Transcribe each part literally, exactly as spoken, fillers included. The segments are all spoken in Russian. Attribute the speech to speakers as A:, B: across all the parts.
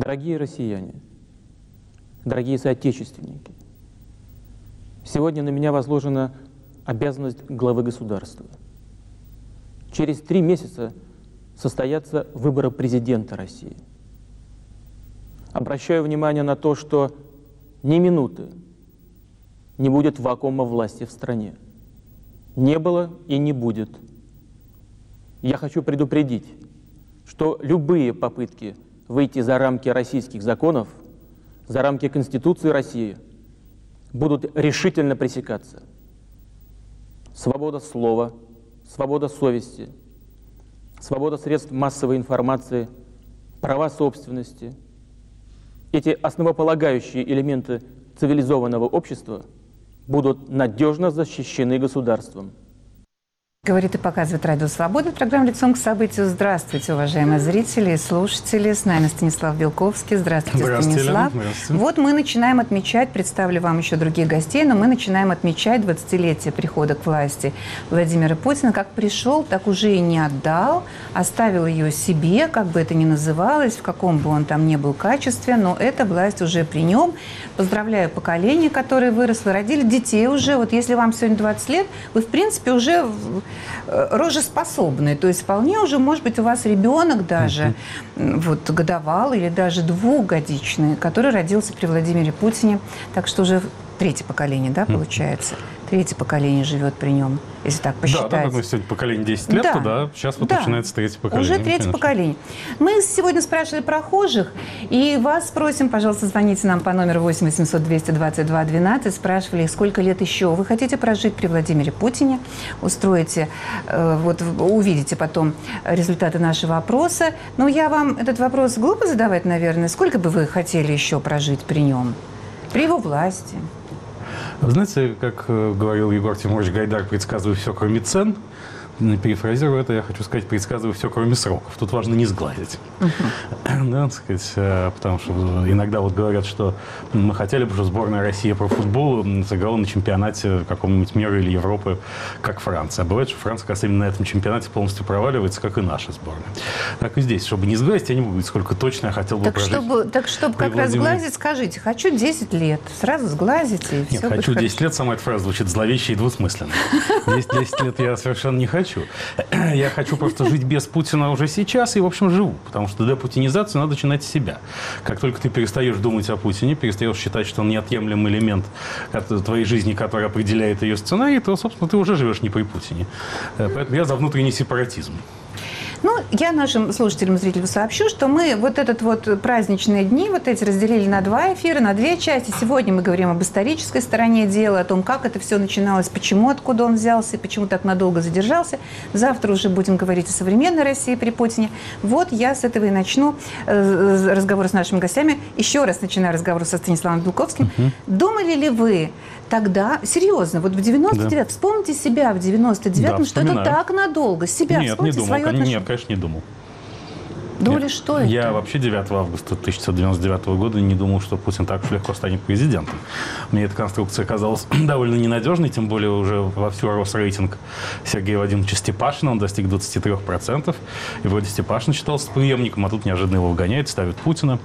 A: Дорогие россияне, дорогие соотечественники, сегодня на меня возложена обязанность главы государства. Через три месяца состоятся выборы президента России. Обращаю внимание на то, что ни минуты не будет вакуума власти в стране. Не было и не будет. Я хочу предупредить, что любые попытки выйти за рамки российских законов, за рамки Конституции России, будут решительно пресекаться. Свобода слова, свобода совести, свобода средств массовой информации, права собственности. Эти основополагающие элементы цивилизованного общества будут надежно защищены государством.
B: Говорит и показывает Радио Свобода. Программа «Лицом к событию». Здравствуйте, уважаемые зрители и слушатели. С нами Станислав Белковский. Здравствуйте,
C: Здравствуйте,
B: Станислав.
C: Здравствуйте.
B: Вот мы начинаем отмечать, представлю вам еще других гостей, но мы начинаем отмечать двадцатилетие прихода к власти Владимира Путина. Как пришел, так уже и не отдал. Оставил ее себе, как бы это ни называлось, в каком бы он там ни был качестве, но эта власть уже при нем. Поздравляю поколение, которое выросло, родили детей уже. Вот если вам сегодня двадцать лет, вы, в принципе, уже рожеспособный, то есть вполне уже, может быть, у вас ребенок даже uh-huh. вот годовалый или даже двухгодичный, который родился при Владимире Путине, так что уже третье поколение, да, получается? Третье поколение живет при нем, если так посчитать.
C: Да, да, как мы сегодня поколение десять лет,
B: да.
C: то да, сейчас вот
B: да.
C: начинается третье поколение.
B: Уже третье
C: конечно.
B: поколение. Мы сегодня спрашивали прохожих, и вас спросим, пожалуйста, звоните нам по номеру восемь восемьсот двести двадцать два двенадцать, спрашивали, сколько лет еще вы хотите прожить при Владимире Путине, устроите, э, вот увидите потом результаты нашего опроса. Но я вам этот вопрос глупо задавать, наверное. Сколько бы вы хотели еще прожить при нем, при его власти?
C: Вы знаете, как говорил Егор Тимурович Гайдар, предсказываю все, кроме цен. Перефразируя это, я хочу сказать, предсказываю все, кроме сроков. Тут важно не сглазить. Uh-huh. Да, так сказать, потому что иногда вот говорят, что мы хотели бы, чтобы сборная России по футболу сыграла на чемпионате какого-нибудь мира или Европы, как Франция. А бывает, что Франция, как раз именно на этом чемпионате полностью проваливается, как и наша сборная. Так и здесь. Чтобы не сглазить, я не буду говорить, сколько точно я хотел бы
B: так
C: прожить.
B: Чтобы, так, чтобы как раз сглазить, скажите, хочу десять лет. Сразу сглазите, и
C: Нет,
B: все
C: хочу
B: будет
C: десять
B: хорошо.
C: лет, сама эта фраза звучит зловеще и двусмысленно. десять лет я совершенно не хочу. Я хочу просто жить без Путина уже сейчас и, в общем, живу. Потому что депутинизацию надо начинать с себя. Как только ты перестаешь думать о Путине, перестаешь считать, что он неотъемлемый элемент твоей жизни, который определяет ее сценарий, то, собственно, ты уже живешь не при Путине. Поэтому я за внутренний сепаратизм.
B: Ну, я нашим слушателям и зрителям сообщу, что мы вот этот вот праздничные дни, вот эти разделили на два эфира, на две части. Сегодня мы говорим об исторической стороне дела, о том, как это все начиналось, почему, откуда он взялся и почему так надолго задержался. Завтра уже будем говорить о современной России при Путине. Вот я с этого и начну э, разговор с нашими гостями. Еще раз начинаю разговор со Станиславом Белковским. Uh-huh. Думали ли вы тогда, серьезно, вот в девяносто девятом, да. вспомните себя в девяносто девятом, да, что это так надолго, себя
C: нет,
B: вспомните,
C: не думал,
B: свое отношение.
C: Нет, конечно, не думал.
B: Думали,
C: Нет.
B: что это?
C: Я вообще девятого августа тысяча девятьсот девяносто девятого года не думал, что Путин так уж легко станет президентом. Мне эта конструкция казалась довольно ненадежной, тем более уже вовсю рос рейтинг Сергея Вадимовича Степашина. Он достиг двадцати трёх процентов. И вроде Степашин считался преемником, а тут неожиданно его выгоняют, ставят Путина.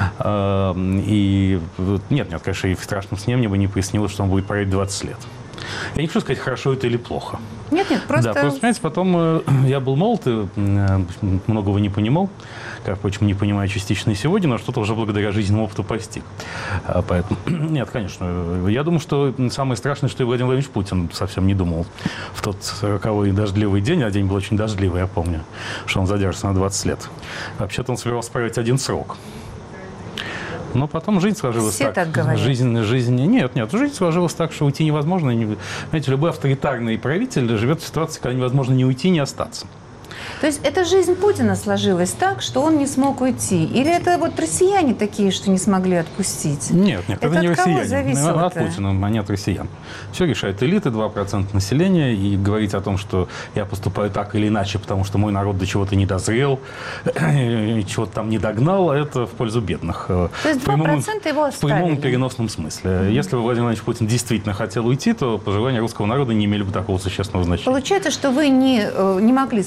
C: И нет, нет, конечно, и в страшном сне мне бы не приснилось, что он будет править двадцать лет. Я не хочу сказать, хорошо это или плохо.
B: Нет, нет, просто...
C: Да, просто, понимаете, потом э, я был молод и э, многого не понимал, как, впрочем, не понимаю частично и сегодня, но что-то уже благодаря жизненному опыту постиг. А, поэтому, нет, конечно, я думаю, что самое страшное, что и Владимир Владимирович Путин совсем не думал в тот роковой дождливый день, а день был очень дождливый, я помню, что он задержится на двадцать лет. Вообще-то он собирался править один срок. Но потом жизнь сложилась
B: Все
C: так.
B: так говорят.
C: Жизнь, жизнь... Нет, нет, жизнь сложилась так, что уйти невозможно. Знаете, любой авторитарный правитель живет в ситуации, когда невозможно ни уйти, ни остаться.
B: То есть эта жизнь Путина сложилась так, что он не смог уйти? Или это вот россияне такие, что не смогли отпустить?
C: Нет, нет, это,
B: это
C: не
B: от кого
C: россияне.
B: зависело-то?
C: От Путина, а не от россиян. Все решают элиты, два процента населения. И говорить о том, что я поступаю так или иначе, потому что мой народ до чего-то не дозрел, чего-то там не догнал, это в пользу бедных.
B: То есть два процента его оставили?
C: В прямом переносном смысле. Mm-hmm. Если бы Владимир Владимирович Путин действительно хотел уйти, то пожелания русского народа не имели бы такого существенного значения.
B: Получается, что вы не, не могли спрогнозировать,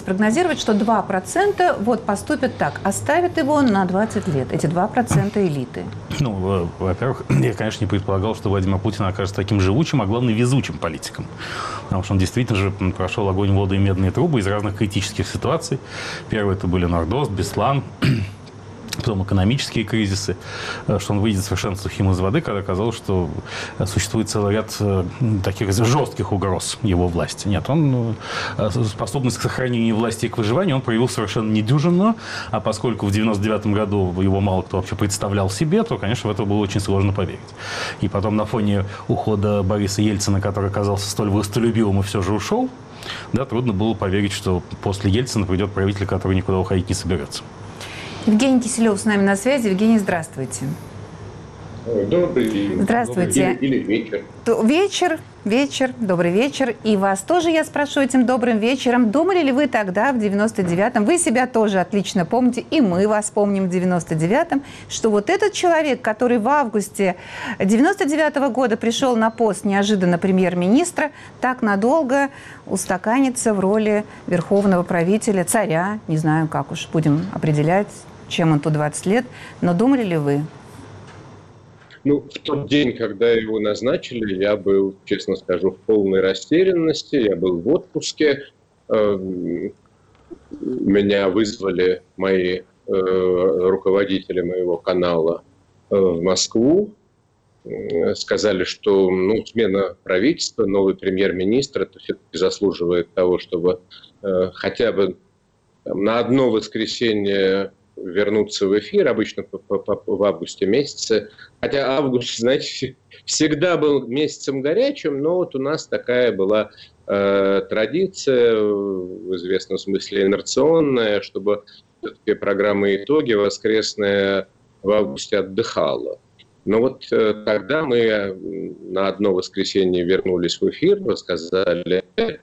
B: гарантировать, что два процента вот поступят так, оставят его на двадцать лет, эти два процента элиты?
C: Ну, во-первых, я, конечно, не предполагал, что Владимир Путин окажется таким живучим, а главное, везучим политиком. Потому что он действительно же прошел огонь, воду и медные трубы из разных критических ситуаций. Первые это были Нордост, Беслан, потом экономические кризисы, что он выйдет совершенно сухим из воды, когда казалось, что существует целый ряд таких жестких угроз его власти. Нет, он способность к сохранению власти и к выживанию он проявил совершенно недюжинную, а поскольку в девяносто девятом году его мало кто вообще представлял себе, то, конечно, в это было очень сложно поверить. И потом на фоне ухода Бориса Ельцина, который оказался столь властолюбивым и все же ушел, да, трудно было поверить, что после Ельцина придет правитель, который никуда уходить не соберется.
B: Евгений Киселев с нами на связи. Евгений, здравствуйте.
D: Добрый день.
B: Здравствуйте.
D: Добрый день или вечер.
B: Вечер, вечер, добрый вечер. И вас тоже я спрошу этим добрым вечером. Думали ли вы тогда, в девяносто девятом, вы себя тоже отлично помните, и мы вас помним в девяносто девятом, что вот этот человек, который в августе девяносто девятого года пришел на пост неожиданно премьер-министра, так надолго устаканится в роли верховного правителя, царя, не знаю, как уж будем определять, чем он тут двадцать лет, но думали ли вы?
D: Ну, в тот день, когда его назначили, я был, честно скажу, в полной растерянности. Я был в отпуске. Меня вызвали мои руководители моего канала в Москву. Сказали, что ну, смена правительства, новый премьер-министр, это все-таки заслуживает того, чтобы хотя бы там, на одно воскресенье вернуться в эфир, обычно в августе месяце. Хотя август, знаете, всегда был месяцем горячим, но вот у нас такая была э, традиция, в известном смысле инерционная, чтобы все-таки программа «Итоги» воскресная в августе отдыхала. Но вот э, тогда мы на одно воскресенье вернулись в эфир, рассказали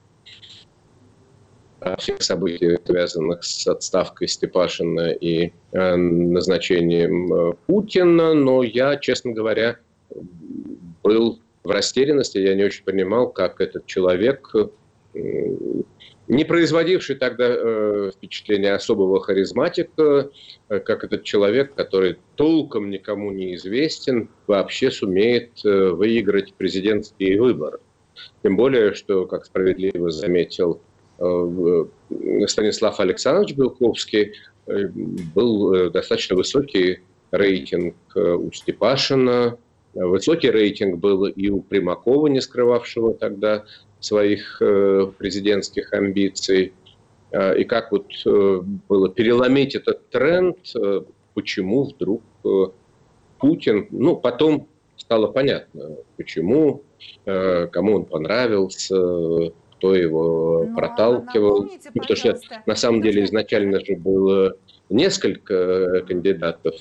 D: о всех событиях, связанных с отставкой Степашина и э, назначением э, Путина, но я, честно говоря, был в растерянности, я не очень понимал, как этот человек, э, не производивший тогда э, впечатление особого харизматика, э, как этот человек, который толком никому не известен, вообще сумеет э, выиграть президентские выборы. Тем более, что, как справедливо заметил Станислав Александрович Белковский, был достаточно высокий рейтинг у Степашина, высокий рейтинг был и у Примакова, не скрывавшего тогда своих президентских амбиций. И как вот было переломить этот тренд, почему вдруг Путин, ну, потом стало понятно, почему, кому он понравился, кто его ну, проталкивал. Напомните, ну, потому что на самом деле изначально же было несколько кандидатов.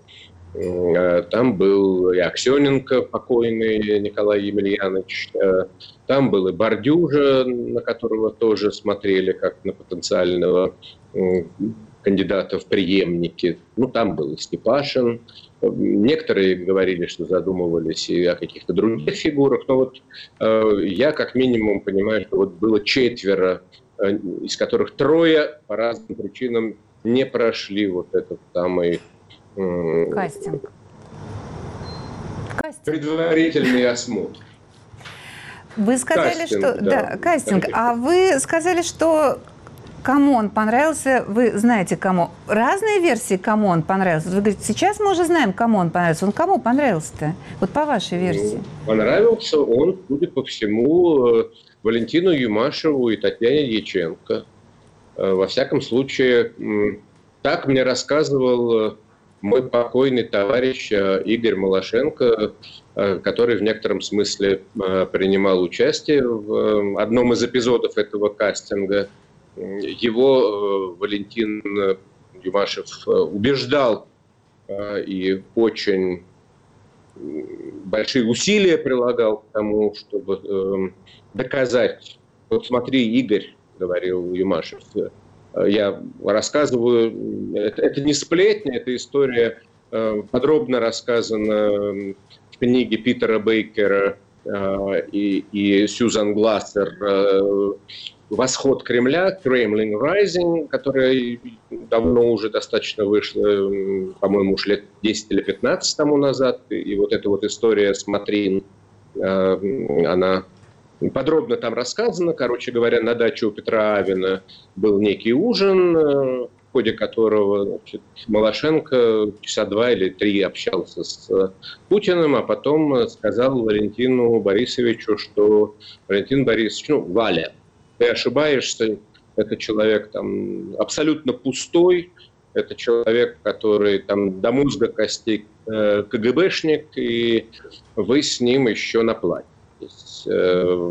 D: Там был и Аксененко, покойный Николай Емельянович, там был и Бардюжа, на которого тоже смотрели как на потенциального кандидата в преемники. Ну, там был и Степашин. Некоторые говорили, что задумывались и о каких-то других фигурах. Но вот э, я как минимум понимаю, что вот было четверо, э, из которых трое по разным причинам не прошли вот этот самый... Э,
B: Кастинг. Кастинг.
D: Предварительный осмотр.
B: Вы сказали,
D: кастинг,
B: что...
D: Да,
B: да, кастинг. А вы сказали, что... Кому он понравился, вы знаете кому. Разные версии, кому он понравился. Вы говорите, сейчас мы уже знаем, кому он понравился. Он кому понравился-то? Вот по вашей версии.
D: Понравился он, судя по всему, Валентину Юмашеву и Татьяне Дьяченко. Во всяком случае, так мне рассказывал мой покойный товарищ Игорь Малашенко, который в некотором смысле принимал участие в одном из эпизодов этого кастинга. Его Валентин Юмашев убеждал и очень большие усилия прилагал к тому, чтобы доказать. Вот смотри, Игорь, говорил Юмашев, я рассказываю, это, это не сплетня, это история подробно рассказана в книге Питера Бейкера и, и Сьюзан Глассер «Восход Кремля», «Kremlin Rising», которая давно уже достаточно вышла, по-моему, уж лет десять или пятнадцать тому назад. И вот эта вот история с Матрин, она подробно там рассказана. Короче говоря, на даче у Петра Авина был некий ужин, в ходе которого, значит, Малашенко часа два или три общался с Путиным, а потом сказал Валентину Борисовичу, что Валентин Борисович, ну, Валя, ты ошибаешься, это человек там абсолютно пустой, это человек, который там до мозга костей э, КГБшник, и вы с ним еще наплатитесь. Э,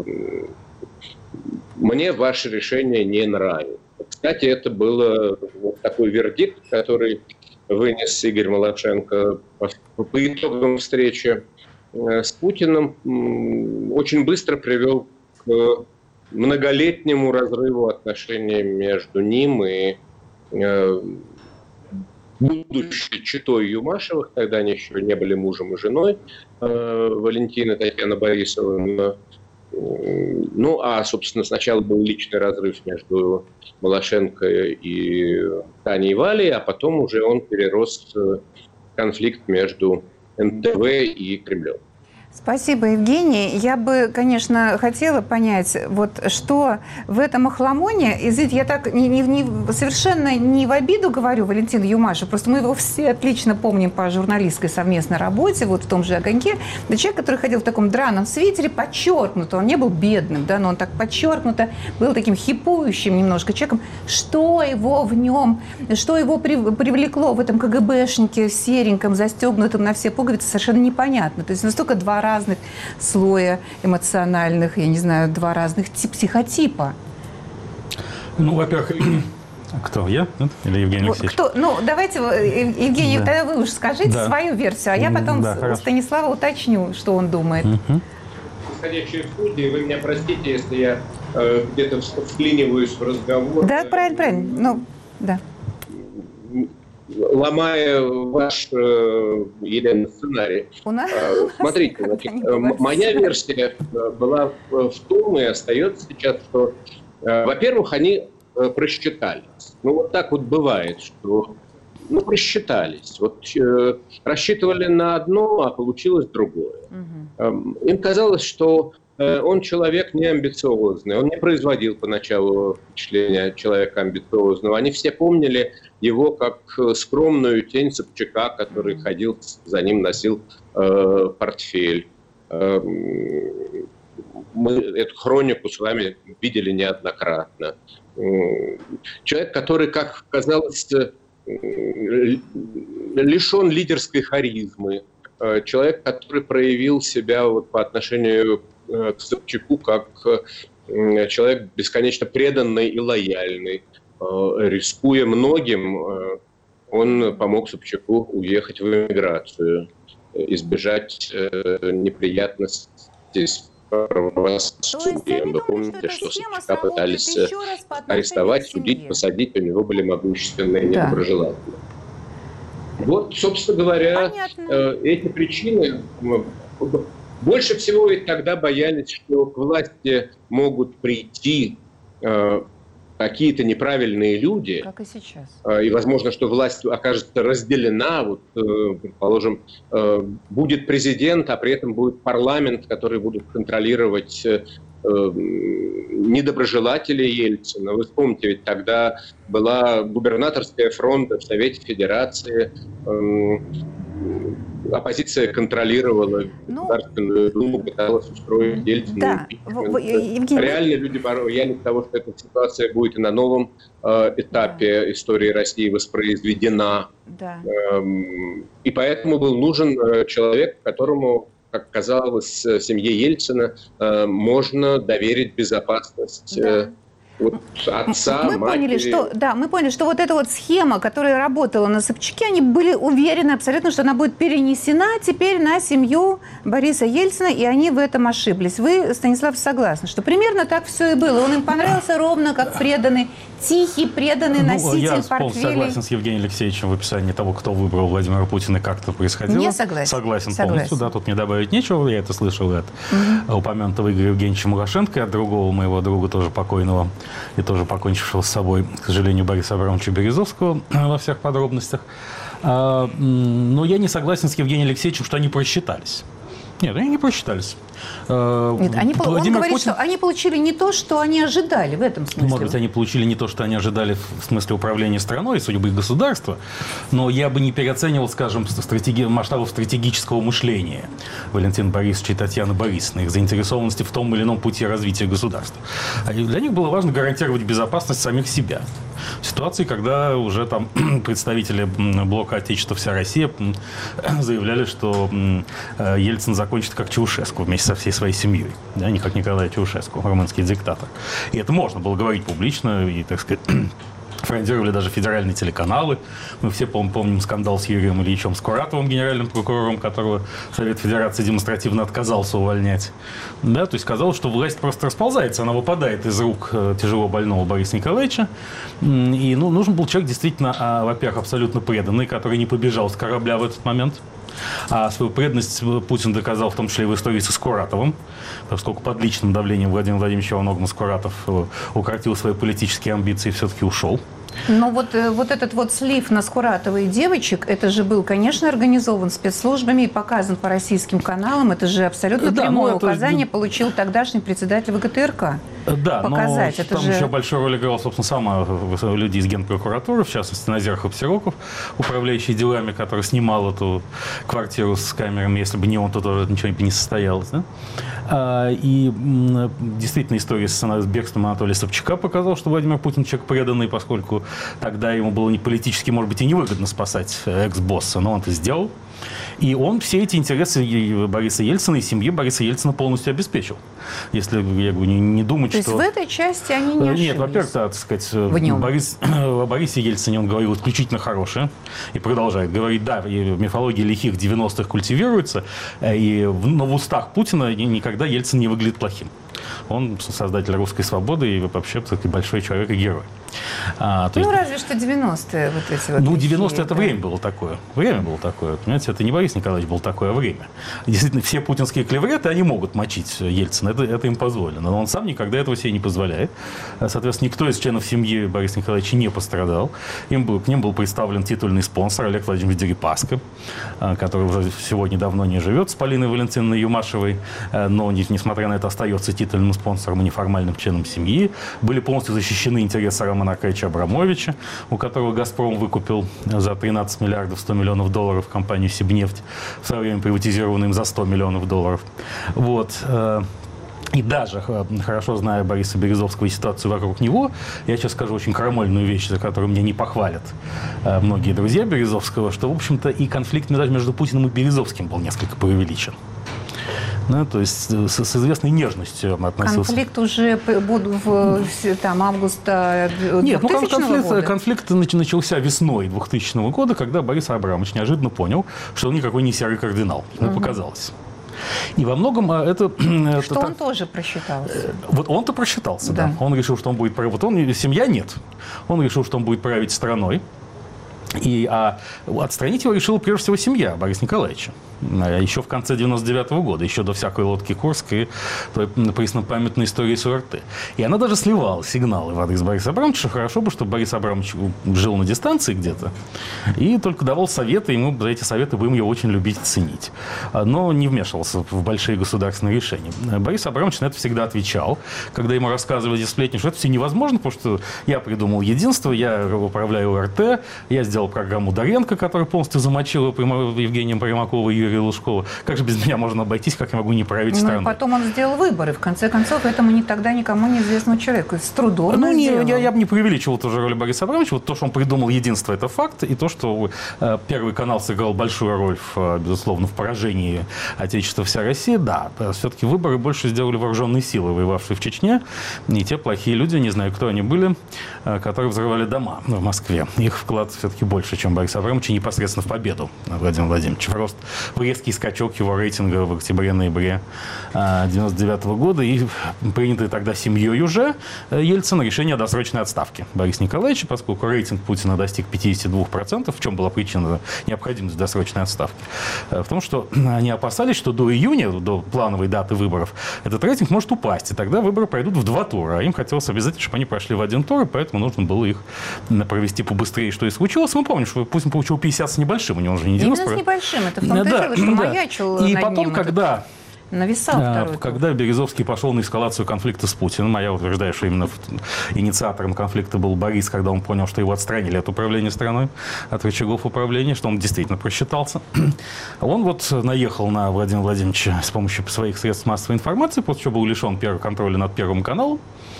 D: мне ваше решение не нравится. Кстати, это был вот такой вердикт, который вынес Игорь Малашенко по, по итогам встречи э, с Путиным, э, очень быстро привел к многолетнему разрыву отношений между ним и э, будущей четой Юмашевых, тогда они еще не были мужем и женой, э, Валентина и Татьяна Борисовна. Ну, а, собственно, сначала был личный разрыв между Малашенко и Таней Валей, а потом уже он перерос в конфликт между эн тэ вэ и Кремлем.
B: Спасибо, Евгений. Я бы, конечно, хотела понять, вот что в этом охламоне, извините, я так не, не, не, совершенно не в обиду говорю Валентину Юмашеву, просто мы его все отлично помним по журналистской совместной работе, вот в том же «Огоньке». Да, человек, который ходил в таком драном свитере, подчеркнуто, он не был бедным, да, но он так подчеркнуто был таким хипующим немножко человеком. Что его в нем, что его привлекло в этом КГБшнике сереньком, застегнутом на все пуговицы, совершенно непонятно. То есть настолько два разных слоя эмоциональных, я не знаю, два разных психотипа.
C: Ну, во-первых, кто, я? Или Евгений Алексеевич?
B: Кто? Ну, давайте, Евгений, да. Тогда вы уж скажите да. свою версию, а я потом да, у Станислава уточню, что он думает.
C: Угу.
D: Исходящие в студии, вы меня простите, если я э, где-то вклиниваюсь в разговор.
B: Да, правильно, правильно. Ну, да.
D: Ломая ваш, э, Елена, сценарий.
B: У нас...
D: Смотрите, значит, моя версия была в том и остается сейчас, что, во-первых, они просчитались. Ну, вот так вот бывает, что ну, просчитались. Вот э, рассчитывали на одно, а получилось другое. Угу. Им казалось, что он человек не амбициозный, он не производил поначалу впечатления человека амбициозного. Они все помнили его как скромную тень Собчака, который ходил, за ним носил э, портфель. Э, мы эту хронику с вами видели неоднократно. Э, человек, который, как казалось, э, лишен лидерской харизмы. Э, человек, который проявил себя вот по отношению к Собчаку как человек бесконечно преданный и лояльный. Рискуя многим, он помог Собчаку уехать в эмиграцию, избежать неприятностей с правосудием. Вы помните, что Собчака пытались арестовать, судить, посадить, у него были могущественные недоброжелатели. Вот, собственно говоря, Понятно. эти причины... Больше всего и тогда боялись, что к власти могут прийти э, какие-то неправильные люди.
B: Как и сейчас.
D: Э, и возможно, что власть окажется разделена. Вот, э, предположим, э, будет президент, а при этом будет парламент, который будет контролировать э, недоброжелателей Ельцина. Вы вспомните, ведь тогда была губернаторская фронта в Совете Федерации. Э, Оппозиция контролировала ну, Государственную Думу, пыталась устроить Ельцина.
B: Да. Евгений...
D: Реально люди боялись того, что эта ситуация будет и на новом э, этапе да. истории России воспроизведена. Да. Эм, и поэтому был нужен э, человек, которому, как казалось, семье Ельцина э, можно доверить безопасность. Да. Э, Вот отца,
B: мы
D: матери.
B: поняли, что, да, мы поняли, что вот эта вот схема, которая работала на Собчаке, они были уверены абсолютно, что она будет перенесена теперь на семью Бориса Ельцина, и они в этом ошиблись. Вы, Станислав, согласны, что примерно так все и было. Он им понравился ровно как преданный, тихий, преданный
C: ну,
B: носитель
C: я
B: портфелей. Я
C: полностью согласен с Евгением Алексеевичем в описании того, кто выбрал Владимира Путина и как это происходило.
B: Не согласен.
C: Согласен,
B: согласен
C: полностью, да, тут мне добавить нечего. Я это слышал от угу. упомянутого Игоря Евгеньевича Малашенко, от другого моего друга, тоже покойного, и тоже покончившего с собой, к сожалению, Бориса Абрамовича Березовского во всех подробностях. Но я не согласен с Евгением Алексеевичем, что они просчитались. Нет, они не просчитались.
B: Нет, они,
C: Владимир
B: он говорит,
C: Путин...
B: что они получили не то, что они ожидали в этом смысле.
C: Может быть, они получили не то, что они ожидали в смысле управления страной, судьбы государства, но я бы не переоценивал, скажем, стратеги... масштабов стратегического мышления Валентина Борисовича и Татьяны Борисовны, их заинтересованности в том или ином пути развития государства. А для них было важно гарантировать безопасность самих себя. В ситуации, когда уже там представители блока Отечества «Вся Россия» заявляли, что Ельцин закончит как Чаушеску вместе со всей своей семьей, да, не как Николай Чаушеску, румынский диктатор. И это можно было говорить публично, и, так сказать, фронтировали даже федеральные телеканалы. Мы все пом- помним скандал с Юрием Ильичем Скуратовым, генеральным прокурором, которого Совет Федерации демонстративно отказался увольнять. Да, то есть казалось, что власть просто расползается, она выпадает из рук тяжело больного Бориса Николаевича. И ну, нужен был человек действительно, а, во-первых, абсолютно преданный, который не побежал с корабля в этот момент. А свою преданность Путин доказал в том числе и в истории со Скуратовым, поскольку под личным давлением Владимира Владимировича Иванова Скуратов укротил свои политические амбиции и все-таки ушел.
B: Но вот, вот этот вот слив на Скуратова и девочек, это же был, конечно, организован спецслужбами и показан по российским каналам. Это же абсолютно
C: да,
B: прямое
C: это...
B: указание получил тогдашний председатель ВГТРК.
C: Да,
B: показать.
C: но
B: это
C: там
B: же...
C: еще большую роль играл, собственно, сама люди из Генпрокуратуры, в частности, Назир Хапсироков, управляющий делами, который снимал эту квартиру с камерами. Если бы не он, то тоже ничего бы не состоялось. Да? А, и м, действительно история с бегством Анатолия Собчака показала, что Владимир Путин человек преданный, поскольку тогда ему было не политически, может быть, и невыгодно спасать экс-босса, но он это сделал. И он все эти интересы Бориса Ельцина и семьи Бориса Ельцина полностью обеспечил. Если, я говорю, не, не думать,
B: То
C: что...
B: То есть в этой части они не ошиблись?
C: Нет, во-первых, да, так сказать, Борис, о Борисе Ельцине он говорил исключительно хорошее и продолжает говорить, да, мифология лихих девяностых культивируется, и, но в устах Путина никогда Ельцин не выглядит плохим. Он создатель русской свободы и вообще такой большой человек и герой. А, то
B: ну,
C: есть,
B: разве что девяностые вот эти вот.
C: Ну, девяностые это
B: да.
C: время было такое. Время было такое. Понимаете, это не Борис Николаевич был такое время. Действительно, все путинские клевреты, они могут мочить Ельцина. Это, это им позволено. Но он сам никогда этого себе не позволяет. Соответственно, никто из членов семьи Бориса Николаевича не пострадал. Им был, к ним был представлен титульный спонсор Олег Владимирович Дерипаска, который уже сегодня давно не живет с Полиной Валентиновной Юмашевой, но, несмотря на это, остается титульным спонсором и неформальным членом семьи. Были полностью защищены интересы Романа Аркадьевича Абрамовича, у которого «Газпром» выкупил за тринадцать миллиардов сто миллионов долларов компанию «Сибнефть», в свое время приватизированную им за сто миллионов долларов. Вот. И даже, хорошо зная Бориса Березовского и ситуацию вокруг него, я сейчас скажу очень крамольную вещь, за которую меня не похвалят многие друзья Березовского, что, в общем-то, и конфликт между Путиным и Березовским был несколько преувеличен. Ну, то есть с, с известной нежностью относился.
B: Конфликт уже в, в там, августа двухтысячного
C: Нет, ну, конфликт,
B: года?
C: конфликт начался весной двухтысячного года, когда Борис Абрамович неожиданно понял, что он никакой не серый кардинал. Ему угу. показалось. И во многом это...
B: Что
C: это,
B: он тоже просчитался.
C: Вот он-то просчитался, да. да. Он решил, что он будет править. Вот он, семья нет. Он решил, что он будет править страной. И, а отстранить его решила прежде всего семья Бориса Николаевича. Еще в конце девяносто девятого года, еще до всякой лодки Курск и той преснопамятной истории с ОРТ. И она даже сливала сигналы в адрес Бориса Абрамовича, что хорошо бы, чтобы Борис Абрамович жил на дистанции где-то и только давал советы, и мы за эти советы будем его очень любить и ценить. Но не вмешивался в большие государственные решения. Борис Абрамович на это всегда отвечал, когда ему рассказывали эти сплетни, что это все невозможно, потому что я придумал единство, я управляю ОРТ, я сделал программу Доренко, которая полностью замочила Евгения Примакова и Юрия Лужкова. Как же без меня можно обойтись, как я могу не править
B: ну,
C: страной?
B: Потом он сделал выборы. В конце концов, этому не тогда никому неизвестному человеку. С трудом
C: Ну, не, я, я бы не преувеличивал тоже роль Бориса Абрамовича. Вот то, что он придумал единство, это факт. И то, что э, Первый канал сыграл большую роль, в, безусловно, в поражении Отечества «Вся Россия», да. Все-таки выборы больше сделали вооруженные силы, воевавшие в Чечне. И те плохие люди, не знаю, кто они были, э, которые взрывали дома в Москве. Их вклад все-таки больше, чем Бориса Абрамовича, непосредственно в победу Владимира Владимировича. Рост, резкий скачок его рейтинга в октябре-ноябре девяносто девятого года и принятый тогда семьей уже Ельцина решение о досрочной отставке Бориса Николаевича, поскольку рейтинг Путина достиг пятидесяти двух процентов. В чем была причина необходимости досрочной отставки? В том, что они опасались, что до июня, до плановой даты выборов, этот рейтинг может упасть, и тогда выборы пройдут в два тура. А им хотелось обязательно, чтобы они прошли в один тур, и поэтому нужно было их провести побыстрее, что и случилось. Мы помним, что Путин получил пятьдесят с небольшим, у него уже не девяносто.
B: Именно с небольшим, это в том-то и дело, что маячил
C: и
B: над
C: потом,
B: ним
C: когда...
B: Нависал второй.
C: Когда Березовский пошел на эскалацию конфликта с Путиным, а я утверждаю, что именно инициатором конфликта был Борис, когда он понял, что его отстранили от управления страной, от рычагов управления, что он действительно просчитался. Он вот наехал на Владимира Владимировича с помощью своих средств массовой информации, после чего был лишен первого контроля над Первым каналом.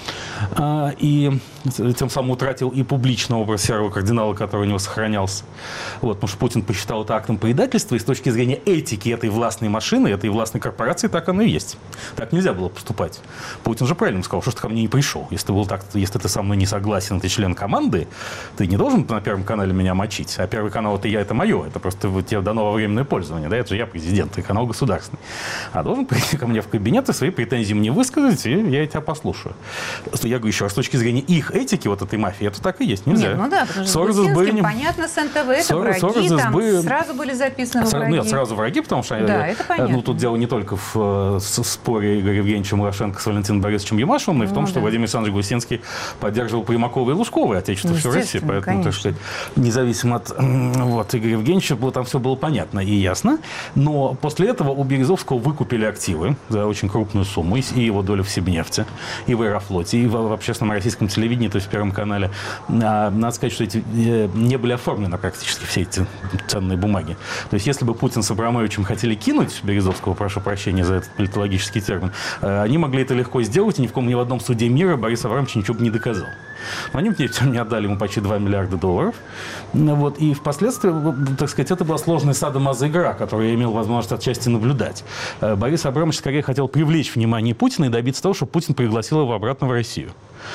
C: И тем самым утратил и публичный образ серого кардинала, который у него сохранялся. Вот, потому что Путин посчитал это актом предательства, и с точки зрения этики этой властной машины, этой властной корпорации, так оно и есть. Так нельзя было поступать. Путин же правильно сказал, что ты ко мне не пришел. Если ты, был так, если ты со мной не согласен, ты член команды, ты не должен на Первом канале меня мочить. А Первый канал — это я, это мое. Это просто тебе дано во временное пользование. Да? Это же я президент, и канал государственный. А должен прийти ко мне в кабинет и свои претензии мне высказать, и я тебя послушаю. Я говорю еще раз, с точки зрения их этики, вот этой мафии, это так и есть. Нельзя.
B: Нет, ну да, потому что с Гусинским, понятно, с эн тэ вэ, это ссоры, враги, ссоры там СБ... сразу были записаны
C: Сра...
B: враги.
C: Нет, сразу враги, потому что
B: да, это понятно.
C: Ну, тут дело не только в, в споре Игоря Евгеньевича Мурошенко с Валентином Борисовичем Ямашевым, но и в том, ну, что да. Владимир Александрович Гусинский поддерживал Примакова и Лужкова, отечество всей России. Поэтому, конечно. Так сказать, независимо от вот, Игоря Евгеньевича, было, там все было понятно и ясно. Но после этого у Березовского выкупили активы за очень крупную сумму, и его доля в Сибнефти, и в Аэрофлоте, и в, в общественном российском телевидении, то есть в Первом канале. А, надо сказать, что эти э, не были оформлены практически все эти ценные бумаги. То есть если бы Путин с Абрамовичем хотели кинуть Березовского, прошу прощения за этот политологический термин, э, они могли это легко сделать, и ни в ком ни в одном суде мира Борис Абрамович ничего бы не доказал. Но они не отдали ему почти два миллиарда долларов. Вот. И впоследствии, так сказать, это была сложная садомазо-игра, которую я имел возможность отчасти наблюдать. Борис Абрамович скорее хотел привлечь внимание Путина и добиться того, чтобы Путин пригласил его обратно в Россию.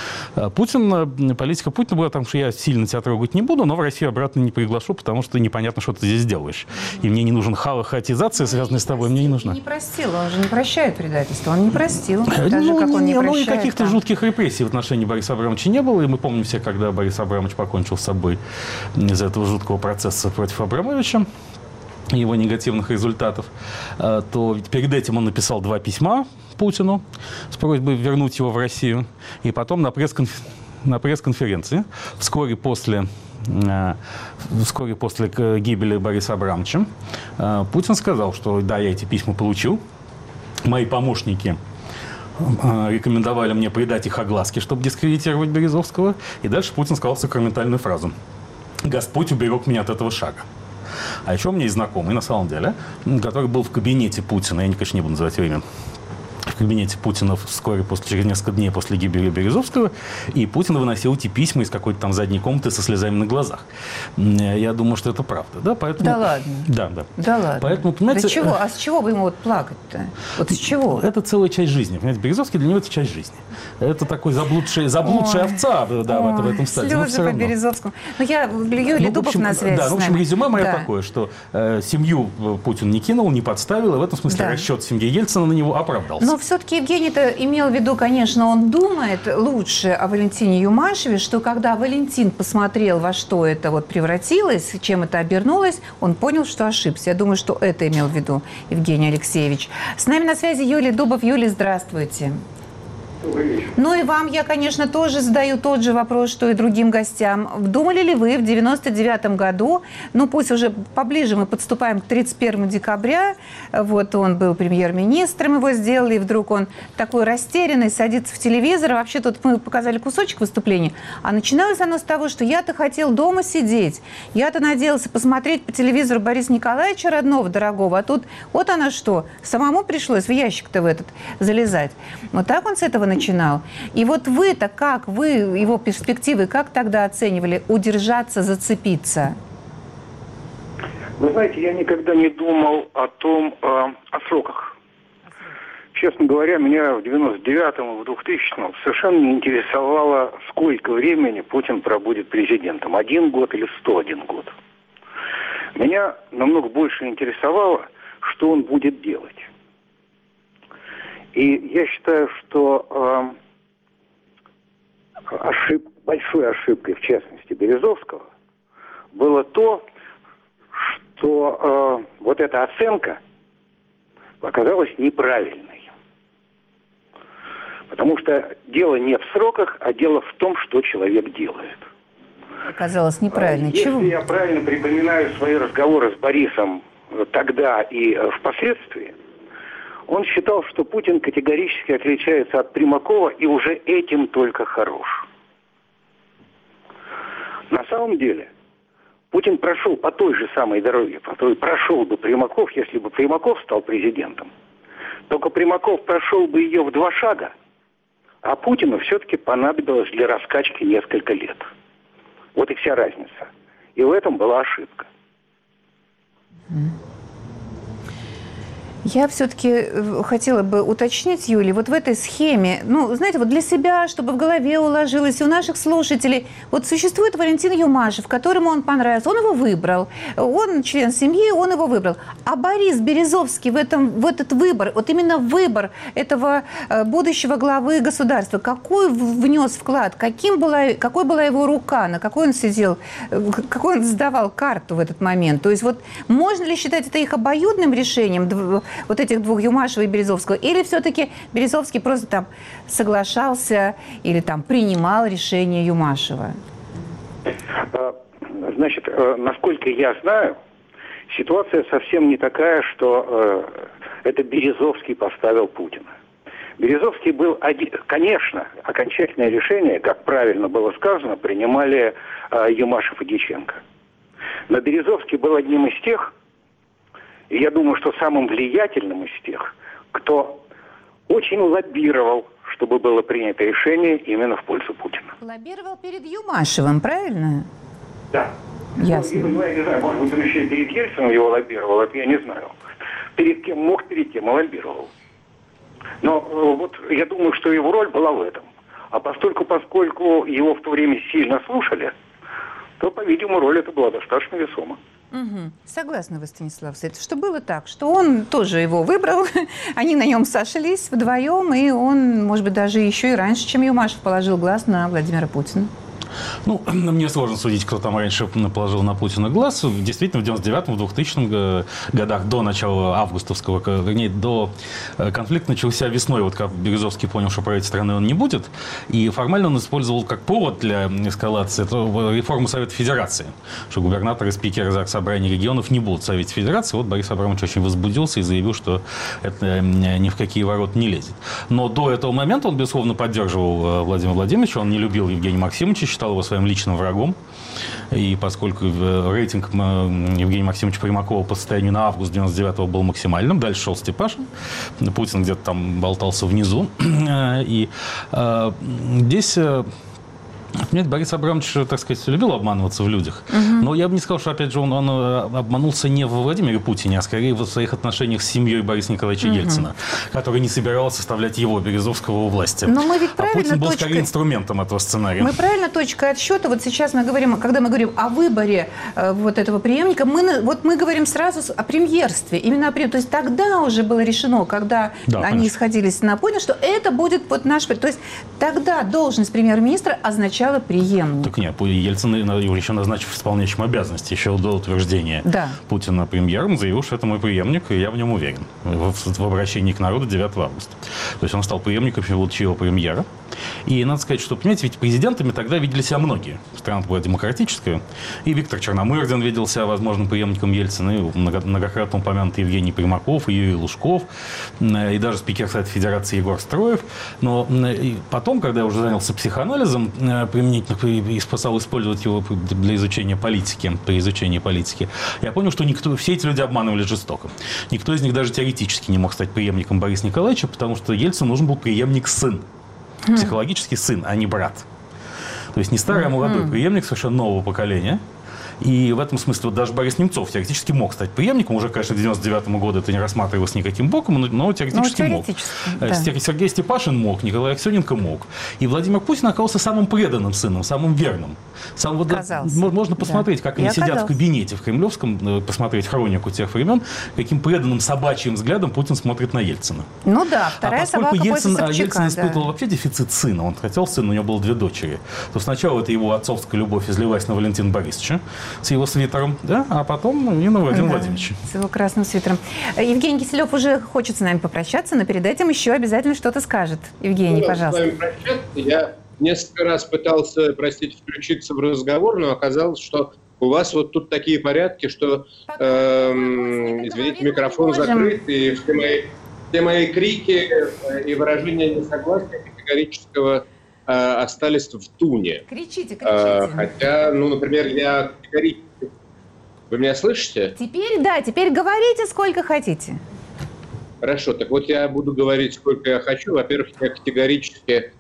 C: Путин, политика Путина была там, что я сильно тебя трогать не буду, но в Россию обратно не приглашу, потому что непонятно, что ты здесь делаешь. И мне не нужен ха- хаотизация, связанная с тобой, мне не нужна.
B: Он не простил, он же не прощает предательство, он не простил.
C: Ну,
B: Даже как он не
C: ну
B: прощает,
C: и каких-то
B: там.
C: жутких репрессий в отношении Бориса Абрамовича не было. И мы помним все, когда Борис Абрамович покончил с собой из-за этого жуткого процесса против Абрамовича, его негативных результатов, то перед этим он написал два письма Путину с просьбой вернуть его в Россию. И потом на пресс-конференции, на пресс-конференции вскоре после, вскоре после гибели Бориса Абрамовича Путин сказал, что да, я эти письма получил, мои помощники рекомендовали мне придать их огласке, чтобы дискредитировать Березовского. И дальше Путин сказал сакраментальную фразу: «Господь уберег меня от этого шага». А еще у меня есть знакомый, на самом деле, который был в кабинете Путина, я, конечно, не буду называть его имя, в кабинете Путина вскоре, после, через несколько дней после гибели Березовского, и Путин выносил эти письма из какой-то там задней комнаты со слезами на глазах. Я думаю, что это правда. Да, поэтому...
B: да ладно?
C: Да, да.
B: Да ладно?
C: Поэтому, понимаете...
B: Да чего? А с чего бы ему вот плакать-то? Вот с чего?
C: Это целая часть жизни. Понимаете, Березовский для него это часть жизни. Это такой заблудшая, заблудшая овца, да, ой, в этом стадии.
B: Слезы по Березовскому. Ну, я Юлия
C: ну,
B: Дубов
C: общем,
B: на связи.
C: Да, в общем, резюме мое
B: да.
C: такое, что э, семью Путин не кинул, не подставил, и в этом смысле да. расчет семьи Ельцина на него оправдался.
B: Но все-таки Евгений-то имел в виду, конечно, он думает лучше о Валентине Юмашеве, что когда Валентин посмотрел, во что это вот превратилось, чем это обернулось, он понял, что ошибся. Я думаю, что это имел в виду Евгений Алексеевич. С нами на связи Юлия Дубов. Юлия, здравствуйте. Ну и вам я, конечно, тоже задаю тот же вопрос, что и другим гостям. Думали ли вы в девяносто девятом году, ну пусть уже поближе мы подступаем к тридцать первому декабря, вот он был премьер-министром, его сделали, и вдруг он такой растерянный, садится в телевизор. Вообще тут мы показали кусочек выступления, а начиналось оно с того, что я-то хотел дома сидеть, я-то надеялся посмотреть по телевизору Бориса Николаевича родного, дорогого, а тут вот оно что, самому пришлось в ящик-то в этот залезать. Вот так он с этого начинал. И вот вы-то как, вы, его перспективы, как тогда оценивали удержаться, зацепиться?
E: Вы знаете, я никогда не думал о том, э, о сроках. честно говоря, меня в девяносто девятом и в двухтысячном совершенно не интересовало, сколько времени Путин пробудет президентом. Один год или сто один год. Меня намного больше интересовало, что он будет делать. И я считаю, что э, ошиб, большой ошибкой, в частности, Березовского, было то, что э, вот эта оценка оказалась неправильной. Потому что дело не в сроках, а дело в том, что человек делает.
B: Оказалось неправильно.
E: Если
B: Чего?
E: я правильно припоминаю свои разговоры с Борисом тогда и впоследствии, он считал, что Путин категорически отличается от Примакова и уже этим только хорош. На самом деле, Путин прошел по той же самой дороге, по которой прошел бы Примаков, если бы Примаков стал президентом. Только Примаков прошел бы ее в два шага, а Путину все-таки понадобилось для раскачки несколько лет. Вот и вся разница. И в этом была ошибка.
B: Я все-таки хотела бы уточнить, Юлия, вот в этой схеме, ну, знаете, вот для себя, чтобы в голове уложилось, и у наших слушателей, вот существует Валентин Юмашев, которому он понравился, он его выбрал, он член семьи, он его выбрал. А Борис Березовский в, этом, в этот выбор, вот именно выбор этого будущего главы государства, какой внес вклад, каким была, какой была его рука, на какой он сидел, какой он сдавал карту в этот момент. То есть вот можно ли считать это их обоюдным решением, вот этих двух, Юмашева и Березовского, или все-таки Березовский просто там соглашался или там принимал решение Юмашева?
E: Значит, насколько я знаю, ситуация совсем не такая, что это Березовский поставил Путина. Березовский был один, конечно, окончательное решение, как правильно было сказано, принимали Юмашев и Дьяченко. Но Березовский был одним из тех, и я думаю, что самым влиятельным из тех, кто очень лоббировал, чтобы было принято решение именно в пользу Путина.
B: Лоббировал перед Юмашевым, правильно?
E: Да.
B: Ясно.
E: Ну, я не знаю, может быть, он еще и перед Ельцином его лоббировал, это я не знаю. Перед кем мог, перед тем и лоббировал. Но вот я думаю, что его роль была в этом. А постольку, поскольку его в то время сильно слушали, то, по-видимому, роль эта была достаточно весома.
B: Угу. Согласна вы, Станислав, что было так, что он тоже его выбрал, они на нем сошлись вдвоем, и он, может быть, даже еще и раньше, чем Юмашев, положил глаз на Владимира Путина.
C: Ну, мне сложно судить, кто там раньше положил на Путина глаз. Действительно, в девяносто девятом, в двухтысячном годах, до начала августовского, вернее, до конфликт начался весной, вот как Березовский понял, что править страной он не будет. И формально он использовал как повод для эскалации это реформу Совета Федерации, что губернаторы и спикеры собрания регионов не будут в Совете Федерации. Вот Борис Абрамович очень возбудился и заявил, что это ни в какие ворота не лезет. Но до этого момента он, безусловно, поддерживал Владимира Владимировича, он не любил Евгения Максимовича, считал его своим личным врагом. И поскольку рейтинг Евгения Максимовича Примакова по состоянию на август девяносто девятого был максимальным, дальше шел Степашин, Путин где-то там болтался внизу. И э, здесь... Нет, Борис Абрамович, так сказать, любил обманываться в людях. Угу. Но я бы не сказал, что, опять же, он, он обманулся не во Владимире Путине, а скорее в своих отношениях с семьей Бориса Николаевича угу. Ельцина, который не собирался оставлять его, Березовского, у власти.
B: Но мы ведь
C: а Путин был
B: точкой...
C: скорее инструментом этого сценария.
B: Мы правильно точкой отсчета, вот сейчас мы говорим, когда мы говорим о выборе э, вот этого преемника, мы, вот мы говорим сразу о премьерстве. Именно о премьерстве. То есть тогда уже было решено, когда да, они конечно. сходились на Путина, что это будет вот наш... То есть тогда должность премьер-министра означала преемник. Так
C: нет, Ельцин его еще назначив исполняющим обязанности, еще до утверждения да. Путина премьером, заявил, что это мой преемник, и я в нем уверен. В, в обращении к народу девятого августа. То есть он стал преемником будущего премьера. И надо сказать, что, понимаете, ведь президентами тогда видели себя многие. Страна была демократическая. И Виктор Черномырдин видел себя возможным преемником Ельцина, и многократно упомянутый Евгений Примаков, и Юрий Лужков, и даже спикер Совета Федерации Егор Строев. Но потом, когда я уже занялся психоанализом, применительно и стал использовать его для изучения политики, при изучении политики, я понял, что никто, все эти люди обманывали жестоко. Никто из них даже теоретически не мог стать преемником Бориса Николаевича, потому что Ельцину нужен был преемник-сын. Психологический сын, а не брат. То есть не старый, а молодой преемник совершенно нового поколения. И в этом смысле вот даже Борис Немцов теоретически мог стать преемником. Уже, конечно, к девяносто девятому году это не рассматривалось никаким боком, но, но теоретически,
B: ну,
C: мог.
B: Да.
C: Сергей Степашин мог, Николай Аксененко мог. И Владимир Путин оказался самым преданным сыном, самым верным. Сам, вот, можно посмотреть, да. как они и сидят оказался. в кабинете в Кремлевском, посмотреть хронику тех времен, каким преданным собачьим взглядом Путин смотрит на Ельцина.
B: Ну да, вторая
C: а поскольку
B: собака
C: Ельцин,
B: после Собчака,
C: Ельцин испытывал
B: да.
C: вообще дефицит сына, он хотел сына, у него было две дочери, то сначала это его отцовская любовь излилась на Валентина Борисовича с его свитером, да, а потом и на Владимира да, Владимировича.
B: С его красным свитером. Евгений Киселев уже хочет с нами попрощаться, но перед этим еще обязательно что-то скажет. Евгений, ну, пожалуйста.
D: С вами прощаться. Я несколько раз пытался, простите, включиться в разговор, но оказалось, что у вас вот тут такие порядки, что, э, извините, микрофон закрыт, и все мои, все мои крики и выражения несогласия категорического э, остались в туне.
B: Кричите, кричите.
D: Э, хотя, ну, например, я категорически... Вы меня слышите?
B: Теперь, да, теперь говорите сколько хотите.
D: Хорошо, так вот я буду говорить сколько я хочу. Во-первых, я категорически...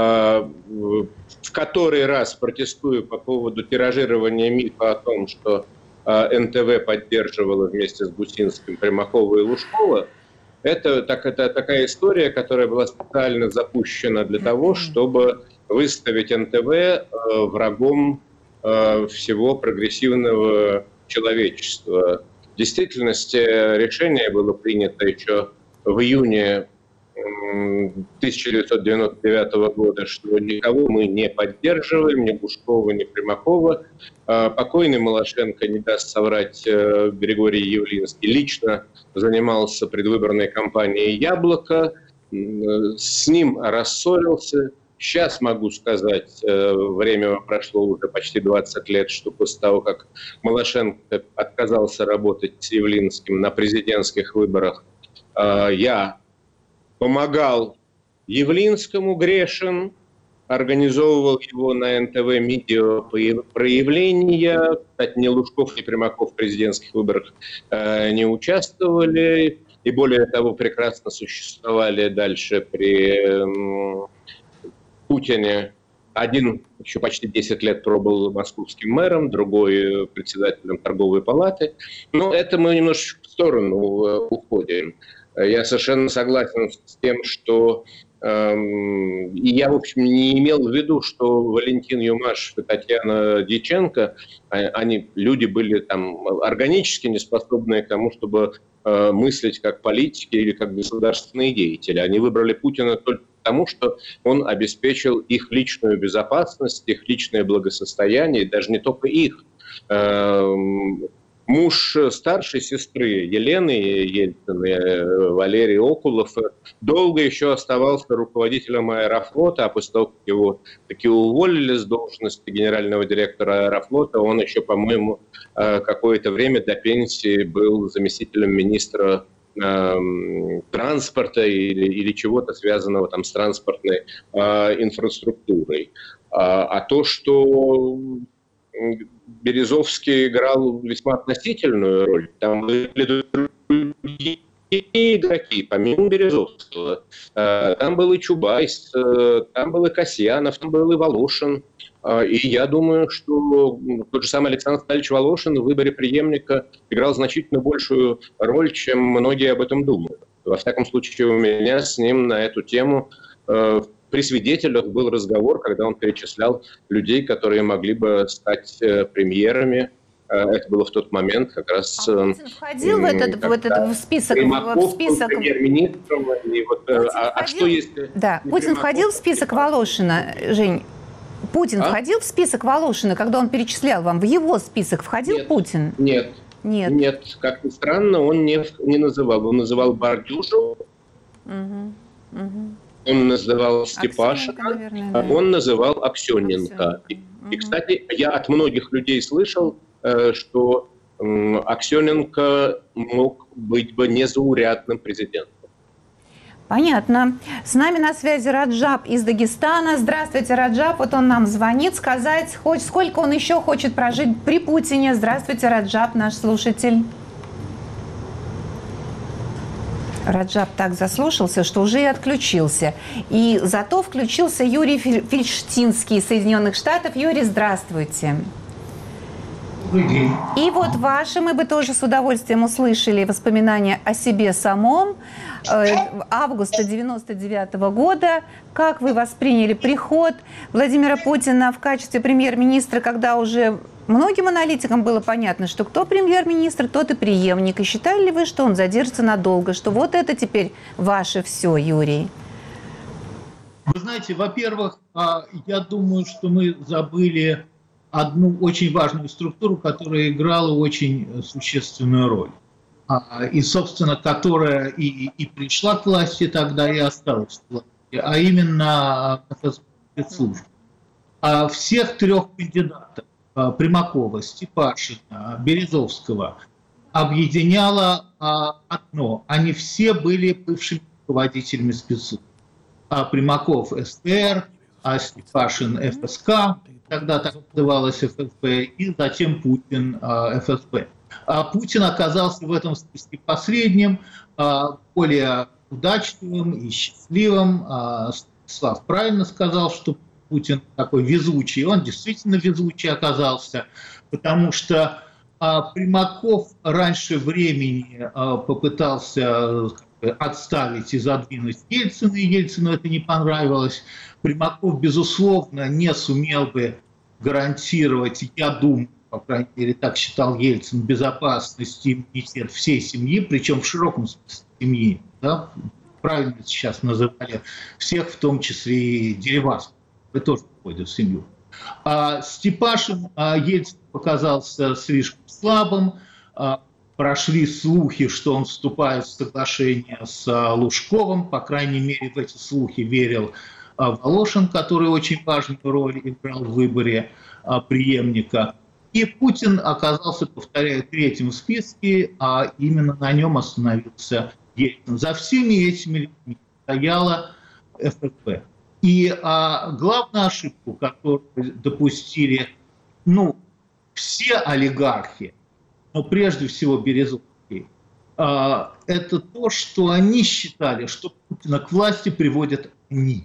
D: в который раз протестую по поводу тиражирования мифа о том, что эн тэ вэ поддерживала вместе с Гусинским Примакова и Лужкова. Это, так, это такая история, которая была специально запущена для того, чтобы выставить эн тэ вэ врагом всего прогрессивного человечества. В действительности решение было принято еще в июне тысяча девятьсот девяносто девятого года, что никого мы не поддерживаем, ни Лужкова, ни Примакова. Покойный Малашенко, не даст соврать, Григорий Явлинский лично занимался предвыборной кампанией «Яблоко», с ним рассорился. Сейчас могу сказать, время прошло уже почти двадцать лет, что после того, как Малашенко отказался работать с Явлинским на президентских выборах, я помогал Явлинскому, Грешин, организовывал его на эн тэ вэ медиа проявления. Кстати, ни Лужков, ни Примаков в президентских выборах э, не участвовали. И более того, прекрасно существовали дальше при э, Путине. Один еще почти десять лет пробыл московским мэром, другой председателем торговой палаты. Но это мы немножечко в сторону э, уходим. Я совершенно согласен с тем, что эм, и я, в общем, не имел в виду, что Валентин Юмашев и Татьяна Дьяченко, они, люди были там органически неспособные к тому, чтобы э, мыслить как политики или как государственные деятели. Они выбрали Путина только потому, что он обеспечил их личную безопасность, их личное благосостояние, и даже не только их. Эм, Муж старшей сестры Елены Ельциной, Валерий Окулов, долго еще оставался руководителем Аэрофлота, а после того, как его таки уволили с должности генерального директора Аэрофлота, он еще, по-моему, какое-то время до пенсии был заместителем министра э, транспорта или, или чего-то связанного там с транспортной э, инфраструктурой. А, а то, что Березовский играл весьма относительную роль. Там были другие игроки, помимо Березовского. Там был и Чубайс, там был и Касьянов, там был и Волошин. И я думаю, что тот же самый Александр Сталич Волошин в выборе преемника играл значительно большую роль, чем многие об этом думают. Во всяком случае, у меня с ним на эту тему при свидетелях был разговор, когда он перечислял людей, которые могли бы стать э, премьерами. Э, это было в тот момент как раз...
B: А Путин входил э, в этот, в этот в список?
D: Примаков
B: в список...
D: премьер-министром. И вот, э, а, а что если...
B: Да, Путин входил в список Волошина, Жень? Путин а? входил в список Волошина, когда он перечислял вам? В его список входил
D: нет,
B: Путин?
D: Нет.
B: Нет.
D: Нет. Как ни странно, он не, не называл. Он называл Бардюжева.
B: Угу. Угу.
D: Он называл Степашина, наверное, да. Он называл Аксененко. И, угу. и, кстати, я от многих людей слышал, э, что э, Аксененко мог быть бы незаурядным президентом.
B: Понятно. С нами на связи Раджаб из Дагестана. Здравствуйте, Раджаб. Вот он нам звонит сказать, хоть сколько он еще хочет прожить при Путине. Здравствуйте, Раджаб, наш слушатель. Раджаб так заслушался, что уже и отключился. И зато включился Юрий Фельштинский из Соединенных Штатов. Юрий, здравствуйте.
F: Добрый день.
B: И вот ваши, мы бы тоже с удовольствием услышали воспоминания о себе самом. Э, августа девяносто девятого года. Как вы восприняли приход Владимира Путина в качестве премьер-министра, когда уже многим аналитикам было понятно, что кто премьер-министр, тот и преемник. И считали ли вы, что он задержится надолго, что вот это теперь ваше все, Юрий?
F: Вы знаете, во-первых, я думаю, что мы забыли одну очень важную структуру, которая играла очень существенную роль. И, собственно, которая и, и пришла к власти тогда, и осталась к власти, а именно эф эс бэ спецслужб. А всех трех кандидатов, Примакова, Степашина, Березовского, объединяло одно. Они все были бывшими руководителями спецслужб. А Примаков эс тэ эр, а Степашин эф эс ка, тогда так называлась эф эс бэ, и затем Путин эф эс бэ. А Путин оказался в этом списке последним, более удачливым и счастливым. Слав правильно сказал, что Путин такой везучий. Он действительно везучий оказался, потому что Примаков раньше времени попытался отставить и задвинуть Ельцина, и Ельцину это не понравилось. Примаков, безусловно, не сумел бы гарантировать, я думаю, по крайней мере, так считал Ельцин, безопасность и иммунитет всей семьи, причем в широком смысле семьи. Да? Правильно сейчас называли всех, в том числе и Дерибасов, которые тоже входят в семью. А Степашин а, Ельцин показался слишком слабым. А, прошли слухи, что он вступает в соглашение с а, Лужковым. По крайней мере, в эти слухи верил а, Волошин, который очень важную роль играл в выборе а, преемника. И Путин оказался, повторяю, третьим в списке, а именно на нем остановился Ельцин. За всеми этими людьми стояла эф эс бэ. И а, главную ошибку, которую допустили ну, все олигархи, но прежде всего Березовский, а, это то, что они считали, что Путина к власти приводят они.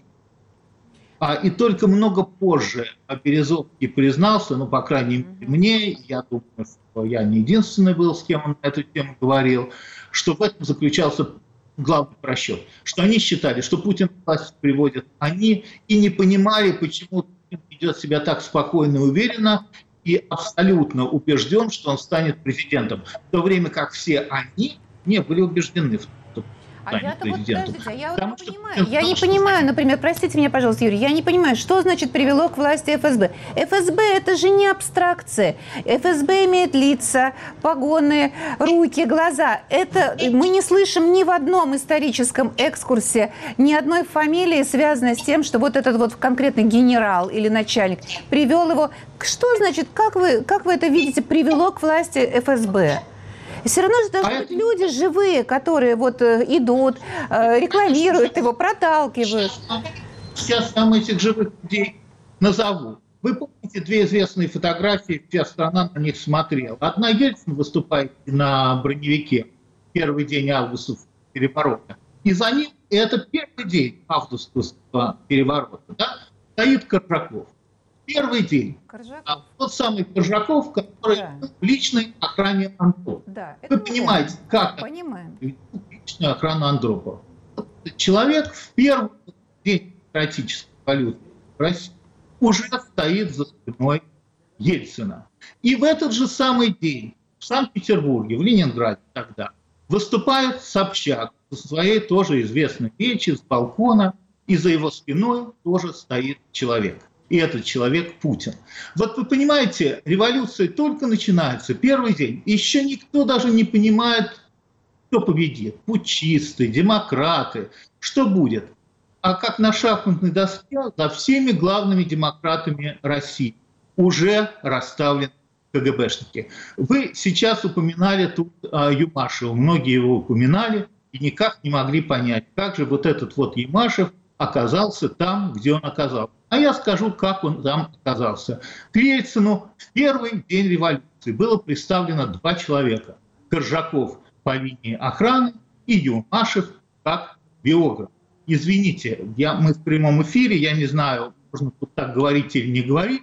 F: А, и только много позже Березовский признался, ну, по крайней мере, мне, я думаю, что я не единственный был, с кем он на эту тему говорил, что в этом заключался главный просчет. Что они считали, что Путин к власти приводят они, и не понимали, почему Путин ведет себя так спокойно и уверенно, и абсолютно убежден, что он станет президентом. В то время как все они не были убеждены в том, что
B: А я-то вот, подождите, я вот не
F: что...
B: понимаю, я не понимаю, например, простите меня, пожалуйста, Юрий, я не понимаю, что значит привело к власти эф эс бэ. эф эс бэ это же не абстракция. эф эс бэ имеет лица, погоны, руки, глаза. Это мы не слышим ни в одном историческом экскурсе ни одной фамилии, связанной с тем, что вот этот вот конкретный генерал или начальник привел его. Что значит, как вы, как вы это видите, привело к власти эф эс бэ? Все равно же должны а быть это... люди живые, которые вот идут, рекламируют его, проталкивают.
F: Сейчас там этих живых людей назову. Вы помните две известные фотографии, вся страна на них смотрела. Одна Ельцин выступает на броневике, первый день августовского переворота. И за ним, и это первый день августовского переворота, да, стоит Коржаков. Первый день. А тот самый Коржаков, который да. в личной охране Андропова. Да, Вы понимаете, как
B: Понимаем.
F: личную охрану Андропова. Человек в первый день демократической революции в России уже стоит за спиной Ельцина. И в этот же самый день в Санкт-Петербурге, в Ленинграде тогда, выступает Собчак со своей тоже известной речи с балкона, и за его спиной тоже стоит человек. И этот человек Путин. Вот вы понимаете, революция только начинается, первый день. Еще никто даже не понимает, кто победит. Путчисты, демократы, что будет. А как на шахматной доске за всеми главными демократами России уже расставлены ка гэ бэшники. Вы сейчас упоминали тут а, Юмашева, многие его упоминали и никак не могли понять, как же вот этот вот Юмашев оказался там, где он оказался. А я скажу, как он там оказался. К Ельцину в первый день революции было представлено два человека. Коржаков по линии охраны и Юмашев как биограф. Извините, я, мы в прямом эфире, я не знаю, можно тут так говорить или не говорить,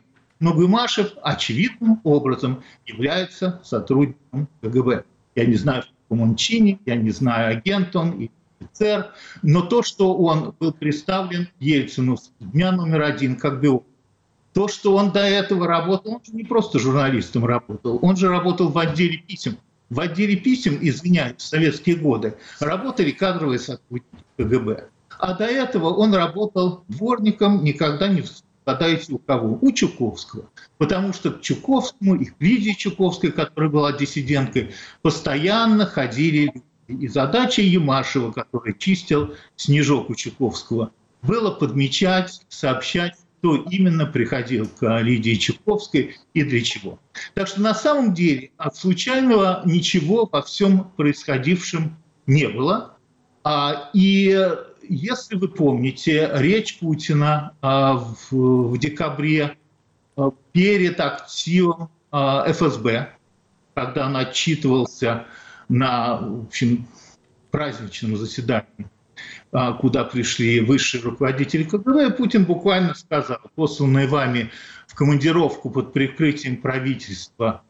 F: Но Гуймашев очевидным образом является сотрудником КГБ. Я не знаю, в каком он чине, я не знаю, агент он или офицер, но то, что он был представлен Ельцину с дня номер один как биолог, то, что он до этого работал, он же не просто журналистом работал, он же работал в отделе писем. В отделе писем, извиняюсь, в советские годы работали кадровые сотрудники КГБ. А до этого он работал дворником, никогда не угадаете у кого? У Чуковского. Потому что к Чуковскому и к Лидии Чуковской, которая была диссиденткой, постоянно ходили люди. И задача Ямашева, который чистил снежок у Чуковского, было подмечать, сообщать, кто именно приходил к Лидии Чуковской и для чего. Так что на самом деле от случайного ничего во всем происходившем не было. И если вы помните речь Путина в декабре перед активом эф эс бэ, когда он отчитывался на, в общем, праздничном заседании, куда пришли высшие руководители КГБ, Путин буквально сказал: посланные вами в командировку под прикрытием правительства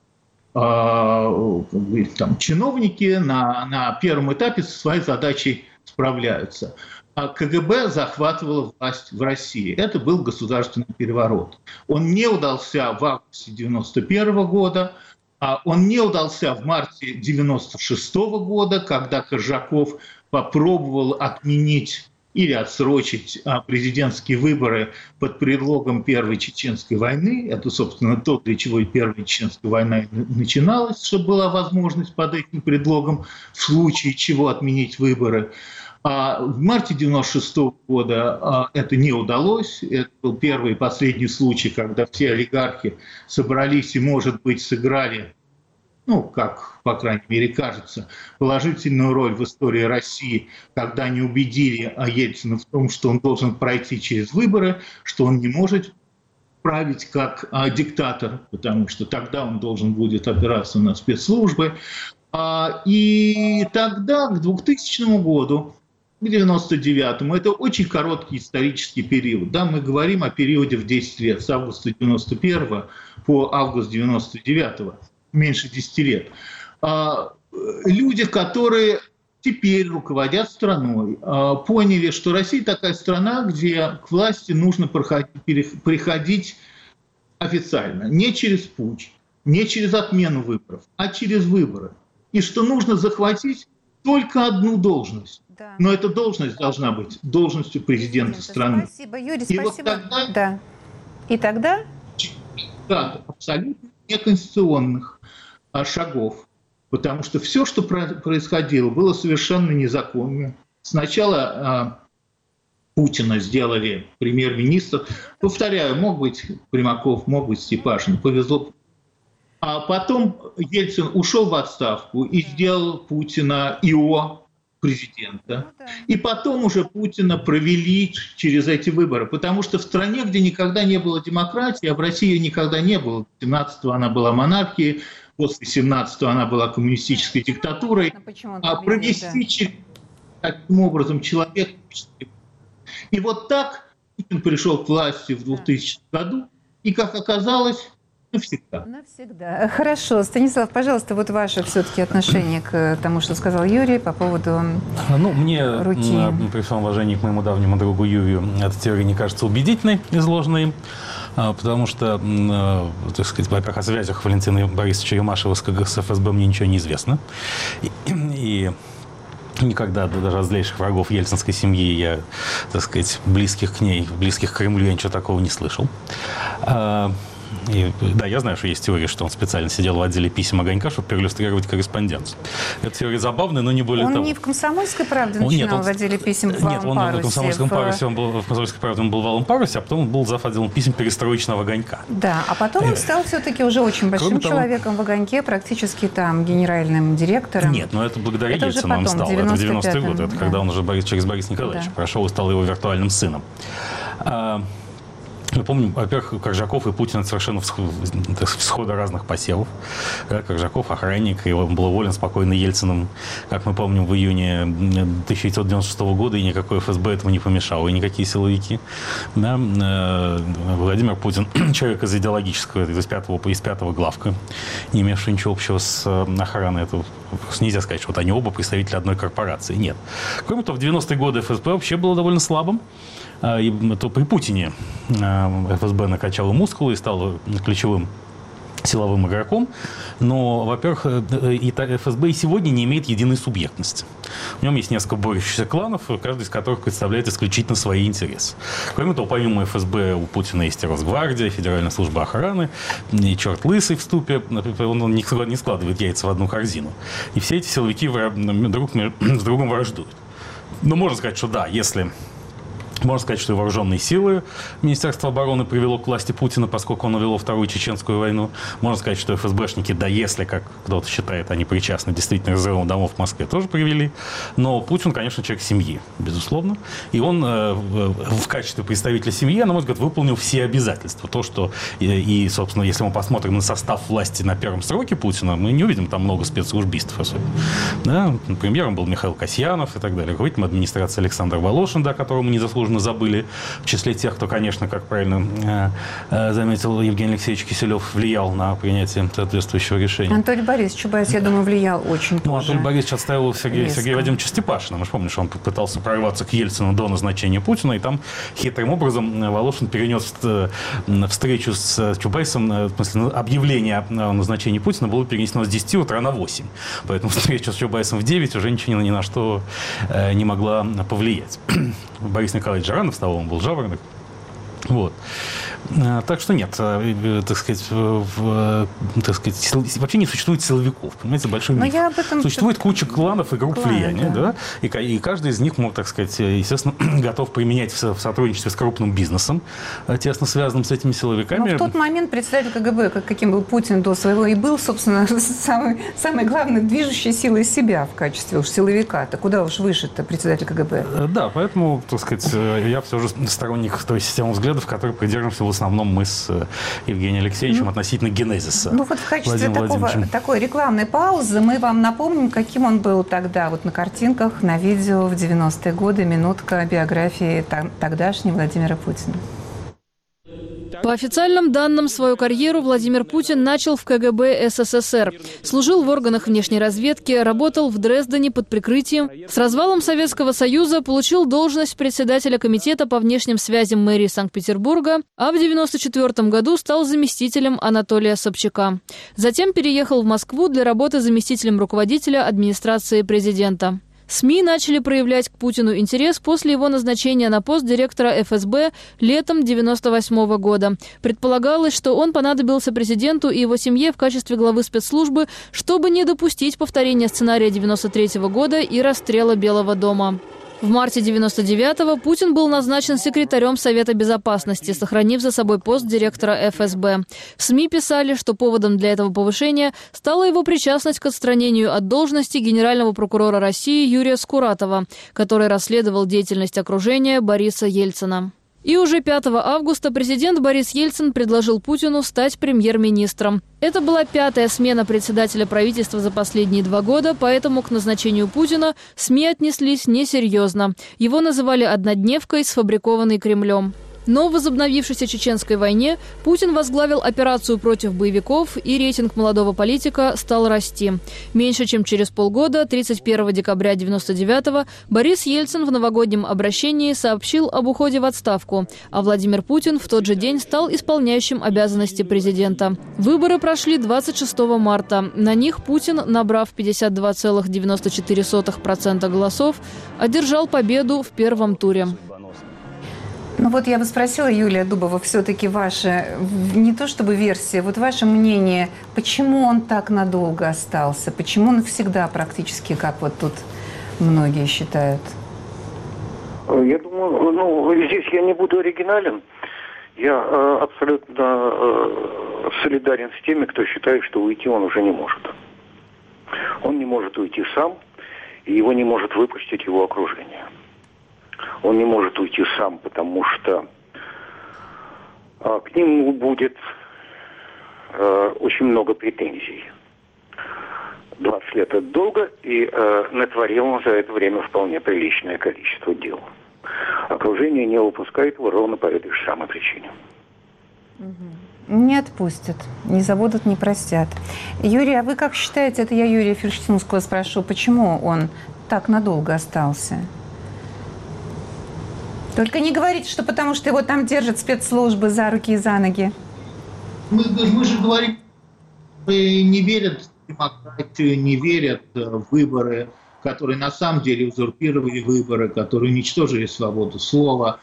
F: там, чиновники на, на первом этапе со своей задачей справляются. А КГБ захватывало власть в России. Это был государственный переворот. Он не удался в августе девяносто первого года, он не удался в марте девяносто шестого года, когда Коржаков попробовал отменить или отсрочить президентские выборы под предлогом Первой Чеченской войны. Это, собственно, то, для чего и Первая Чеченская война начиналась, чтобы была возможность под этим предлогом в случае чего отменить выборы. А в марте девяносто шестого года это не удалось. Это был первый и последний случай, когда все олигархи собрались и, может быть, сыграли, ну, как, по крайней мере, кажется, положительную роль в истории России, когда они убедили Ельцина в том, что он должен пройти через выборы, что он не может править как а, диктатор, потому что тогда он должен будет опираться на спецслужбы. А, и тогда, к двухтысячному году, к девяносто девятому, это очень короткий исторический период. Да, мы говорим о периоде в десять лет, с августа девяносто первого по август девяносто девятого, меньше десяти лет. А, люди, которые теперь руководят страной, а, поняли, что Россия такая страна, где к власти нужно проходить, приходить официально, не через путч, не через отмену выборов, а через выборы. И что нужно захватить только одну должность. Да. Но эта должность должна быть должностью президента страны.
B: Спасибо, Юрий,
F: и
B: спасибо.
F: Вот тогда,
B: да. И тогда?
F: Да, абсолютно неконституционных шагов. Потому что все, что происходило, было совершенно незаконно. Сначала а, Путина сделали премьер-министр. Повторяю, мог быть Примаков, мог быть Степашин. Повезло. А потом Ельцин ушел в отставку и сделал Путина ИО президента. И потом уже Путина провели через эти выборы. Потому что в стране, где никогда не было демократии, а в России никогда не было, в семнадцатом она была монархией, после семнадцатого она была коммунистической Нет, диктатурой, а провести да. таким образом человека. И вот так Путин пришел к власти в двухтысячном да. году, и, как оказалось, навсегда.
B: Навсегда. Хорошо. Станислав, пожалуйста, вот ваше все-таки отношение к тому, что сказал Юрий по поводу
C: Ну, мне,
B: руки.
C: При всем уважении к моему давнему другу Юрию, эта теория не кажется убедительной, изложенной им, потому что, так сказать, во-первых, о связях Валентина Борисовича Ямашева с эф эс бэ мне ничего не известно. И, и никогда даже от злейших врагов ельцинской семьи я, так сказать, близких к ней, близких к Кремлю, я ничего такого не слышал. И, да, я знаю, что есть теория, что он специально сидел в отделе писем «Огонька», чтобы проиллюстрировать корреспонденцию. Эта теория забавная, но не более
B: он
C: того.
B: Он не в «Комсомольской правде» начинал
C: нет, он,
B: в отделе писем в
C: Нет, он
B: парусе,
C: в «Комсомольском
B: в...
C: парусе», он был, в «Комсомольской правде» он был в «Алом парусе», а потом он был зав. Отделом писем перестроечного «Огонька».
B: Да, а потом он стал все-таки уже очень большим того, человеком в «Огоньке», практически там генеральным директором.
C: Нет, но это благодаря
B: это
C: Ельцину он стал. Это в девяностые годы. Это да. когда он уже Борис, через Бориса Николаевича да. прошел и стал его виртуальным сыном. Мы помним, во-первых, Коржаков и Путин — это совершенно всходы разных посевов. Коржаков — охранник, и он был уволен спокойно Ельциным, как мы помним, в июне тысяча девятьсот девяносто шестого года, и никакое эф эс бэ этому не помешало, и никакие силовики. Да? Владимир Путин — человек из идеологического, из пятого, из пятого главка, не имевший ничего общего с охраной. Это нельзя сказать, что вот они оба представители одной корпорации. Нет. Кроме того, в девяностые годы эф эс бэ вообще было довольно слабым. И то при Путине эф эс бэ накачало мускулы и стал ключевым силовым игроком. Но, во-первых, и эф эс бэ и сегодня не имеет единой субъектности. В нем есть несколько борющихся кланов, каждый из которых представляет исключительно свои интересы. Кроме того, помимо эф эс бэ у Путина есть и Росгвардия, Федеральная служба охраны, и черт лысый в ступе. Он не складывает яйца в одну корзину. И все эти силовики друг с другом враждуют. Но можно сказать, что да, если... Можно сказать, что и вооруженные силы Министерства обороны привело к власти Путина, поскольку он увело Вторую Чеченскую войну. Можно сказать, что эф эс бэшники, да, если, как кто-то считает, они причастны действительно к взрывам домов в Москве, тоже привели. Но Путин, конечно, человек семьи, безусловно. И он э, в качестве представителя семьи, на мой взгляд, выполнил все обязательства. То, что, и, и, собственно, если мы посмотрим на состав власти на первом сроке Путина, мы не увидим там много спецслужбистов особенно. Да? Премьером был Михаил Касьянов и так далее. Руководителем администрации Александр Волошин, да, которого мы незаслуженно забыли, в числе тех, кто, конечно, как правильно э, э, заметил Евгений Алексеевич Киселев, влиял на принятие соответствующего решения.
B: Анатолий Борисович Чубайс, я думаю, влиял очень
C: Ну,
B: тоже.
C: Анатолий Борисович отставил Сергея, Сергея Вадимовича Степашина. Мы же помним, что он пытался прорваться к Ельцину до назначения Путина, и там хитрым образом Волошин перенес встречу с Чубайсом, в смысле, объявление о назначении Путина было перенесено с десяти утра на восемь. Поэтому встреча с Чубайсом в девять уже ничего ни на что не могла повлиять. Борис Николаевич Жиранов стал, он был жаворонок. Вот. Так что нет, так сказать, в, так сказать, вообще не существует силовиков, понимаете, большой миф.
B: Я об этом
C: Существует куча кланов и групп
B: Кланы,
C: влияния,
B: да.
C: да, и, и каждый из них, так сказать, естественно, готов применять в, в сотрудничестве с крупным бизнесом, тесно связанным с этими силовиками.
B: Но в тот момент председатель ка гэ бэ, каким был Путин до своего, и был, собственно, самой, самой главной движущей силой себя в качестве уж силовика-то. Куда уж выше-то председатель ка гэ бэ?
C: Да, поэтому, так сказать, я все же сторонник той системы взглядов, которой придерживаемся в основном мы с Евгением Алексеевичем, ну, относительно генезиса.
B: Ну вот в качестве такого, такой рекламной паузы мы вам напомним, каким он был тогда, вот на картинках, на видео в девяностые годы, минутка биографии тогдашнего Владимира Путина.
G: По официальным данным, свою карьеру Владимир Путин начал в ка гэ бэ эс эс эс эр. Служил в органах внешней разведки, работал в Дрездене под прикрытием. С развалом Советского Союза получил должность председателя комитета по внешним связям мэрии Санкт-Петербурга, а в девяносто четвёртом году стал заместителем Анатолия Собчака. Затем переехал в Москву для работы заместителем руководителя администрации президента. СМИ начали проявлять к Путину интерес после его назначения на пост директора эф эс бэ летом девяносто восьмого года. Предполагалось, что он понадобился президенту и его семье в качестве главы спецслужбы, чтобы не допустить повторения сценария девяносто третьего года и расстрела Белого дома. В марте девяносто девятого Путин был назначен секретарем Совета Безопасности, сохранив за собой пост директора эф эс бэ. В СМИ писали, что поводом для этого повышения стала его причастность к отстранению от должности генерального прокурора России Юрия Скуратова, который расследовал деятельность окружения Бориса Ельцина. И уже пятого августа президент Борис Ельцин предложил Путину стать премьер-министром. Это была пятая смена председателя правительства за последние два года, поэтому к назначению Путина СМИ отнеслись несерьезно. Его называли однодневкой, сфабрикованной Кремлем. Но в возобновившейся чеченской войне Путин возглавил операцию против боевиков, и рейтинг молодого политика стал расти. Меньше чем через полгода, тридцать первого декабря девяносто девятого, Борис Ельцин в новогоднем обращении сообщил об уходе в отставку, а Владимир Путин в тот же день стал исполняющим обязанности президента. Выборы прошли двадцать шестого марта. На них Путин, набрав пятьдесят два целых девяносто четыре сотых процента голосов, одержал победу в первом туре.
B: Ну вот я бы спросила, Юлия Дубова, все-таки ваша, не то чтобы версия, вот ваше мнение, почему он так надолго остался? Почему навсегда практически, как вот тут многие считают?
E: Я думаю, ну, здесь я не буду оригинален. Я э, абсолютно э, солидарен с теми, кто считает, что уйти он уже не может. Он не может уйти сам, и его не может выпустить его окружение. Он не может уйти сам, потому что к нему будет э, очень много претензий. двадцать лет – это долго, и э, натворил он за это время вполне приличное количество дел. Окружение не выпускает его ровно по этой же самой причине.
B: Не отпустят, не забудут, не простят. Юрий, а вы как считаете, это я Юрия Фельштинского спрошу, почему он так надолго остался? Только не говорите, что потому что его там держат спецслужбы за руки и за ноги.
F: Мы, мы же говорим, не верят в демократию, не верят в выборы, которые на самом деле узурпировали выборы, которые уничтожили свободу слова.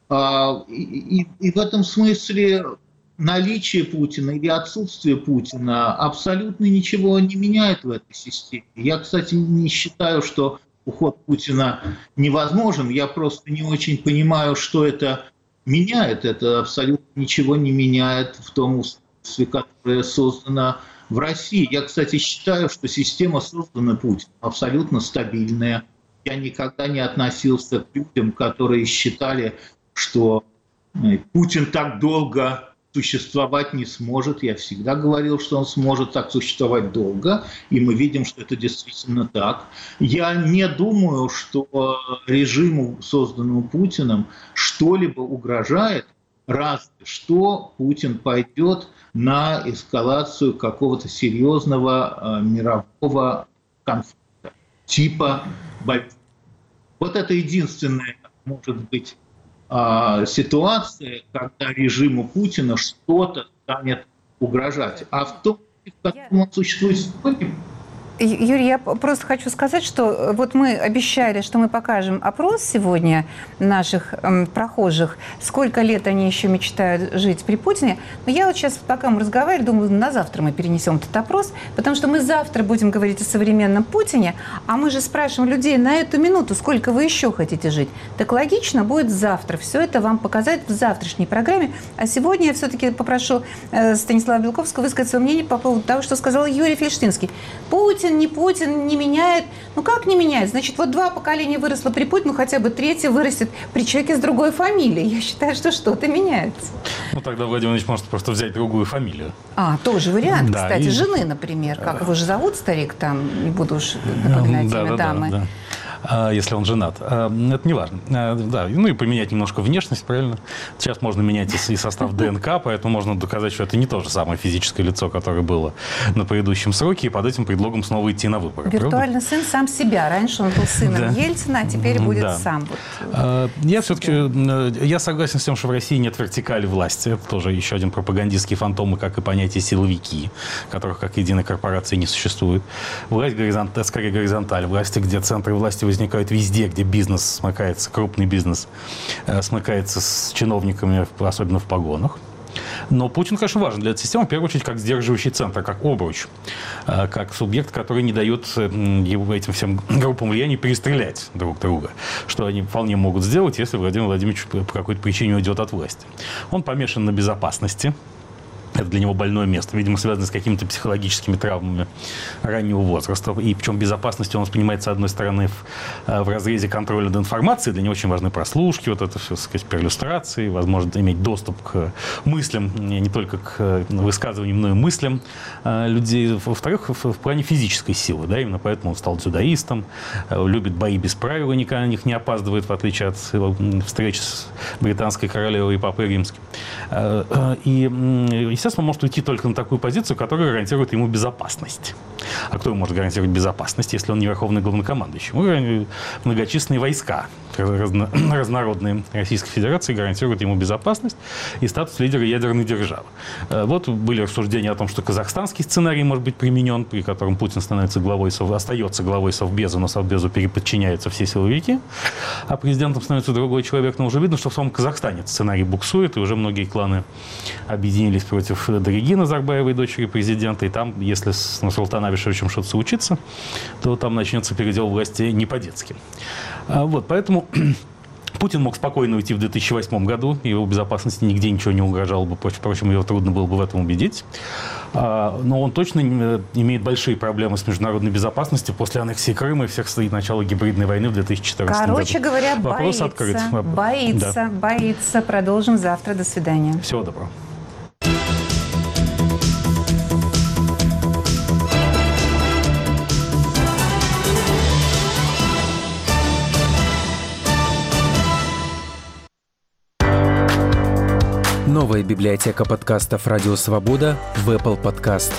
F: И, и в этом смысле наличие Путина или отсутствие Путина абсолютно ничего не меняет в этой системе. Я, кстати, не считаю, что уход Путина невозможен. Я просто не очень понимаю, что это меняет. Это абсолютно ничего не меняет в том устройстве, которое создано в России. Я, кстати, считаю, что система, созданная Путиным, абсолютно стабильная. Я никогда не относился к людям, которые считали, что Путин так долго существовать не сможет. Я всегда говорил, что он сможет так существовать долго, и мы видим, что это действительно так. Я не думаю, что режиму, созданному Путиным, что-либо угрожает, разве что Путин пойдет на эскалацию какого-то серьезного э, мирового конфликта, типа Бальтики. Вот это единственное, может быть, ситуация, когда режиму Путина что-то станет угрожать. А в том, в котором он существует сегодня...
B: Юрий, я просто хочу сказать, что вот мы обещали, что мы покажем опрос сегодня наших э, прохожих, сколько лет они еще мечтают жить при Путине. Но я вот сейчас, пока мы разговаривали, думаю, на завтра мы перенесем этот опрос, потому что мы завтра будем говорить о современном Путине, а мы же спрашиваем людей на эту минуту, сколько вы еще хотите жить. Так логично будет завтра все это вам показать в завтрашней программе. А сегодня я все-таки попрошу э, Станислава Белковского высказать свое мнение по поводу того, что сказал Юрий Фельштинский. Путин, не Путин, не меняет. Ну как не меняет? Значит, вот два поколения выросло при Путине, ну хотя бы третье вырастет при человеке с другой фамилией. Я считаю, что что-то меняется.
C: Ну тогда Владимир Владимирович может просто взять другую фамилию.
B: А, тоже вариант,
C: да,
B: кстати,
C: и...
B: жены, например. Как его же зовут, старик, там, не буду уж напоминать
C: да,
B: имя
C: да,
B: дамы.
C: Да, да. Если он женат. Это не важно. Да, ну и поменять немножко внешность, правильно? Сейчас можно менять и состав ДНК, поэтому можно доказать, что это не то же самое физическое лицо, которое было на предыдущем сроке, и под этим предлогом снова идти на выборы.
B: Виртуально
C: правда?
B: Сын сам себя. Раньше он был сыном да. Ельцина, а теперь будет
C: да.
B: сам. Вот.
C: Я все-таки я согласен с тем, что в России нет вертикали власти. Это тоже еще один пропагандистский фантом, как и понятие силовики, которых как единой корпорации не существует. Власть горизонталь, скорее горизонталь. Власти, где центры власти возникают везде, где бизнес смыкается, крупный бизнес э, смыкается с чиновниками, особенно в погонах. Но Путин, конечно, важен для этой системы, в первую очередь, как сдерживающий центр, как обруч, э, как субъект, который не дает э, этим всем группам влияния перестрелять друг друга, что они вполне могут сделать, если Владимир Владимирович по какой-то причине уйдет от власти. Он помешан на безопасности. Это для него больное место, видимо, связано с какими-то психологическими травмами раннего возраста. И причем безопасность он воспринимается, с одной стороны, в, в разрезе контроля над информацией. Для него очень важны прослушки, вот это все, так сказать, перлюстрации, возможность иметь доступ к мыслям, не только к высказываниям, но и мыслям людей. Во-вторых, в, в плане физической силы, да, именно поэтому он стал дзюдоистом, любит бои без правил, никогда на них не опаздывает, в отличие от встреч с британской королевой и папой римским. И естественно, он может уйти только на такую позицию, которая гарантирует ему безопасность. А кто ему может гарантировать безопасность, если он не верховный главнокомандующий? Ну, многочисленные войска разно, разнородные Российской Федерации гарантируют ему безопасность и статус лидера ядерной державы. Вот были рассуждения о том, что казахстанский сценарий может быть применен, при котором Путин становится главой, остается главой Совбеза, но Совбезу переподчиняются все силовики, а президентом становится другой человек. Но уже видно, что в самом Казахстане сценарий буксует, и уже многие кланы объединились против Дариги Назарбаевой, дочери президента, и там, если с Нурсултаном Абишевичем что-то случится, то там начнется передел власти не по-детски. Вот, поэтому Путин мог спокойно уйти в две тысячи восьмом году, его безопасности нигде ничего не угрожало бы, впрочем, его трудно было бы в этом убедить. Но он точно имеет большие проблемы с международной безопасностью после аннексии Крыма и всех и начала гибридной войны в две тысячи четырнадцатом году.
B: Короче говоря,
C: Вопрос
B: боится,
C: открыт.
B: боится,
C: Да.
B: боится. Продолжим завтра. До свидания.
C: Всего доброго.
H: Новая библиотека подкастов «Радио Свобода» в Apple Podcast.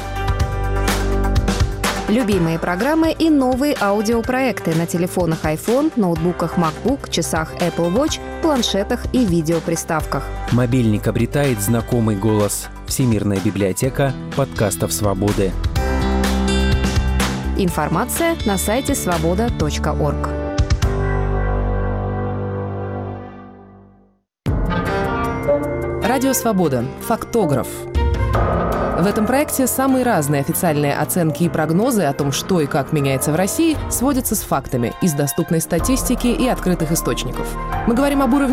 I: Любимые программы и новые аудиопроекты на телефонах iPhone, ноутбуках MacBook, часах Apple Watch, планшетах и видеоприставках.
H: Мобильник обретает знакомый голос. Всемирная библиотека подкастов «Свободы».
I: Информация на сайте свобода точка орг.
J: Радио «Свобода». Фактограф. В этом проекте самые разные официальные оценки и прогнозы о том, что и как меняется в России, сводятся с фактами из доступной статистики и открытых источников. Мы говорим об уровне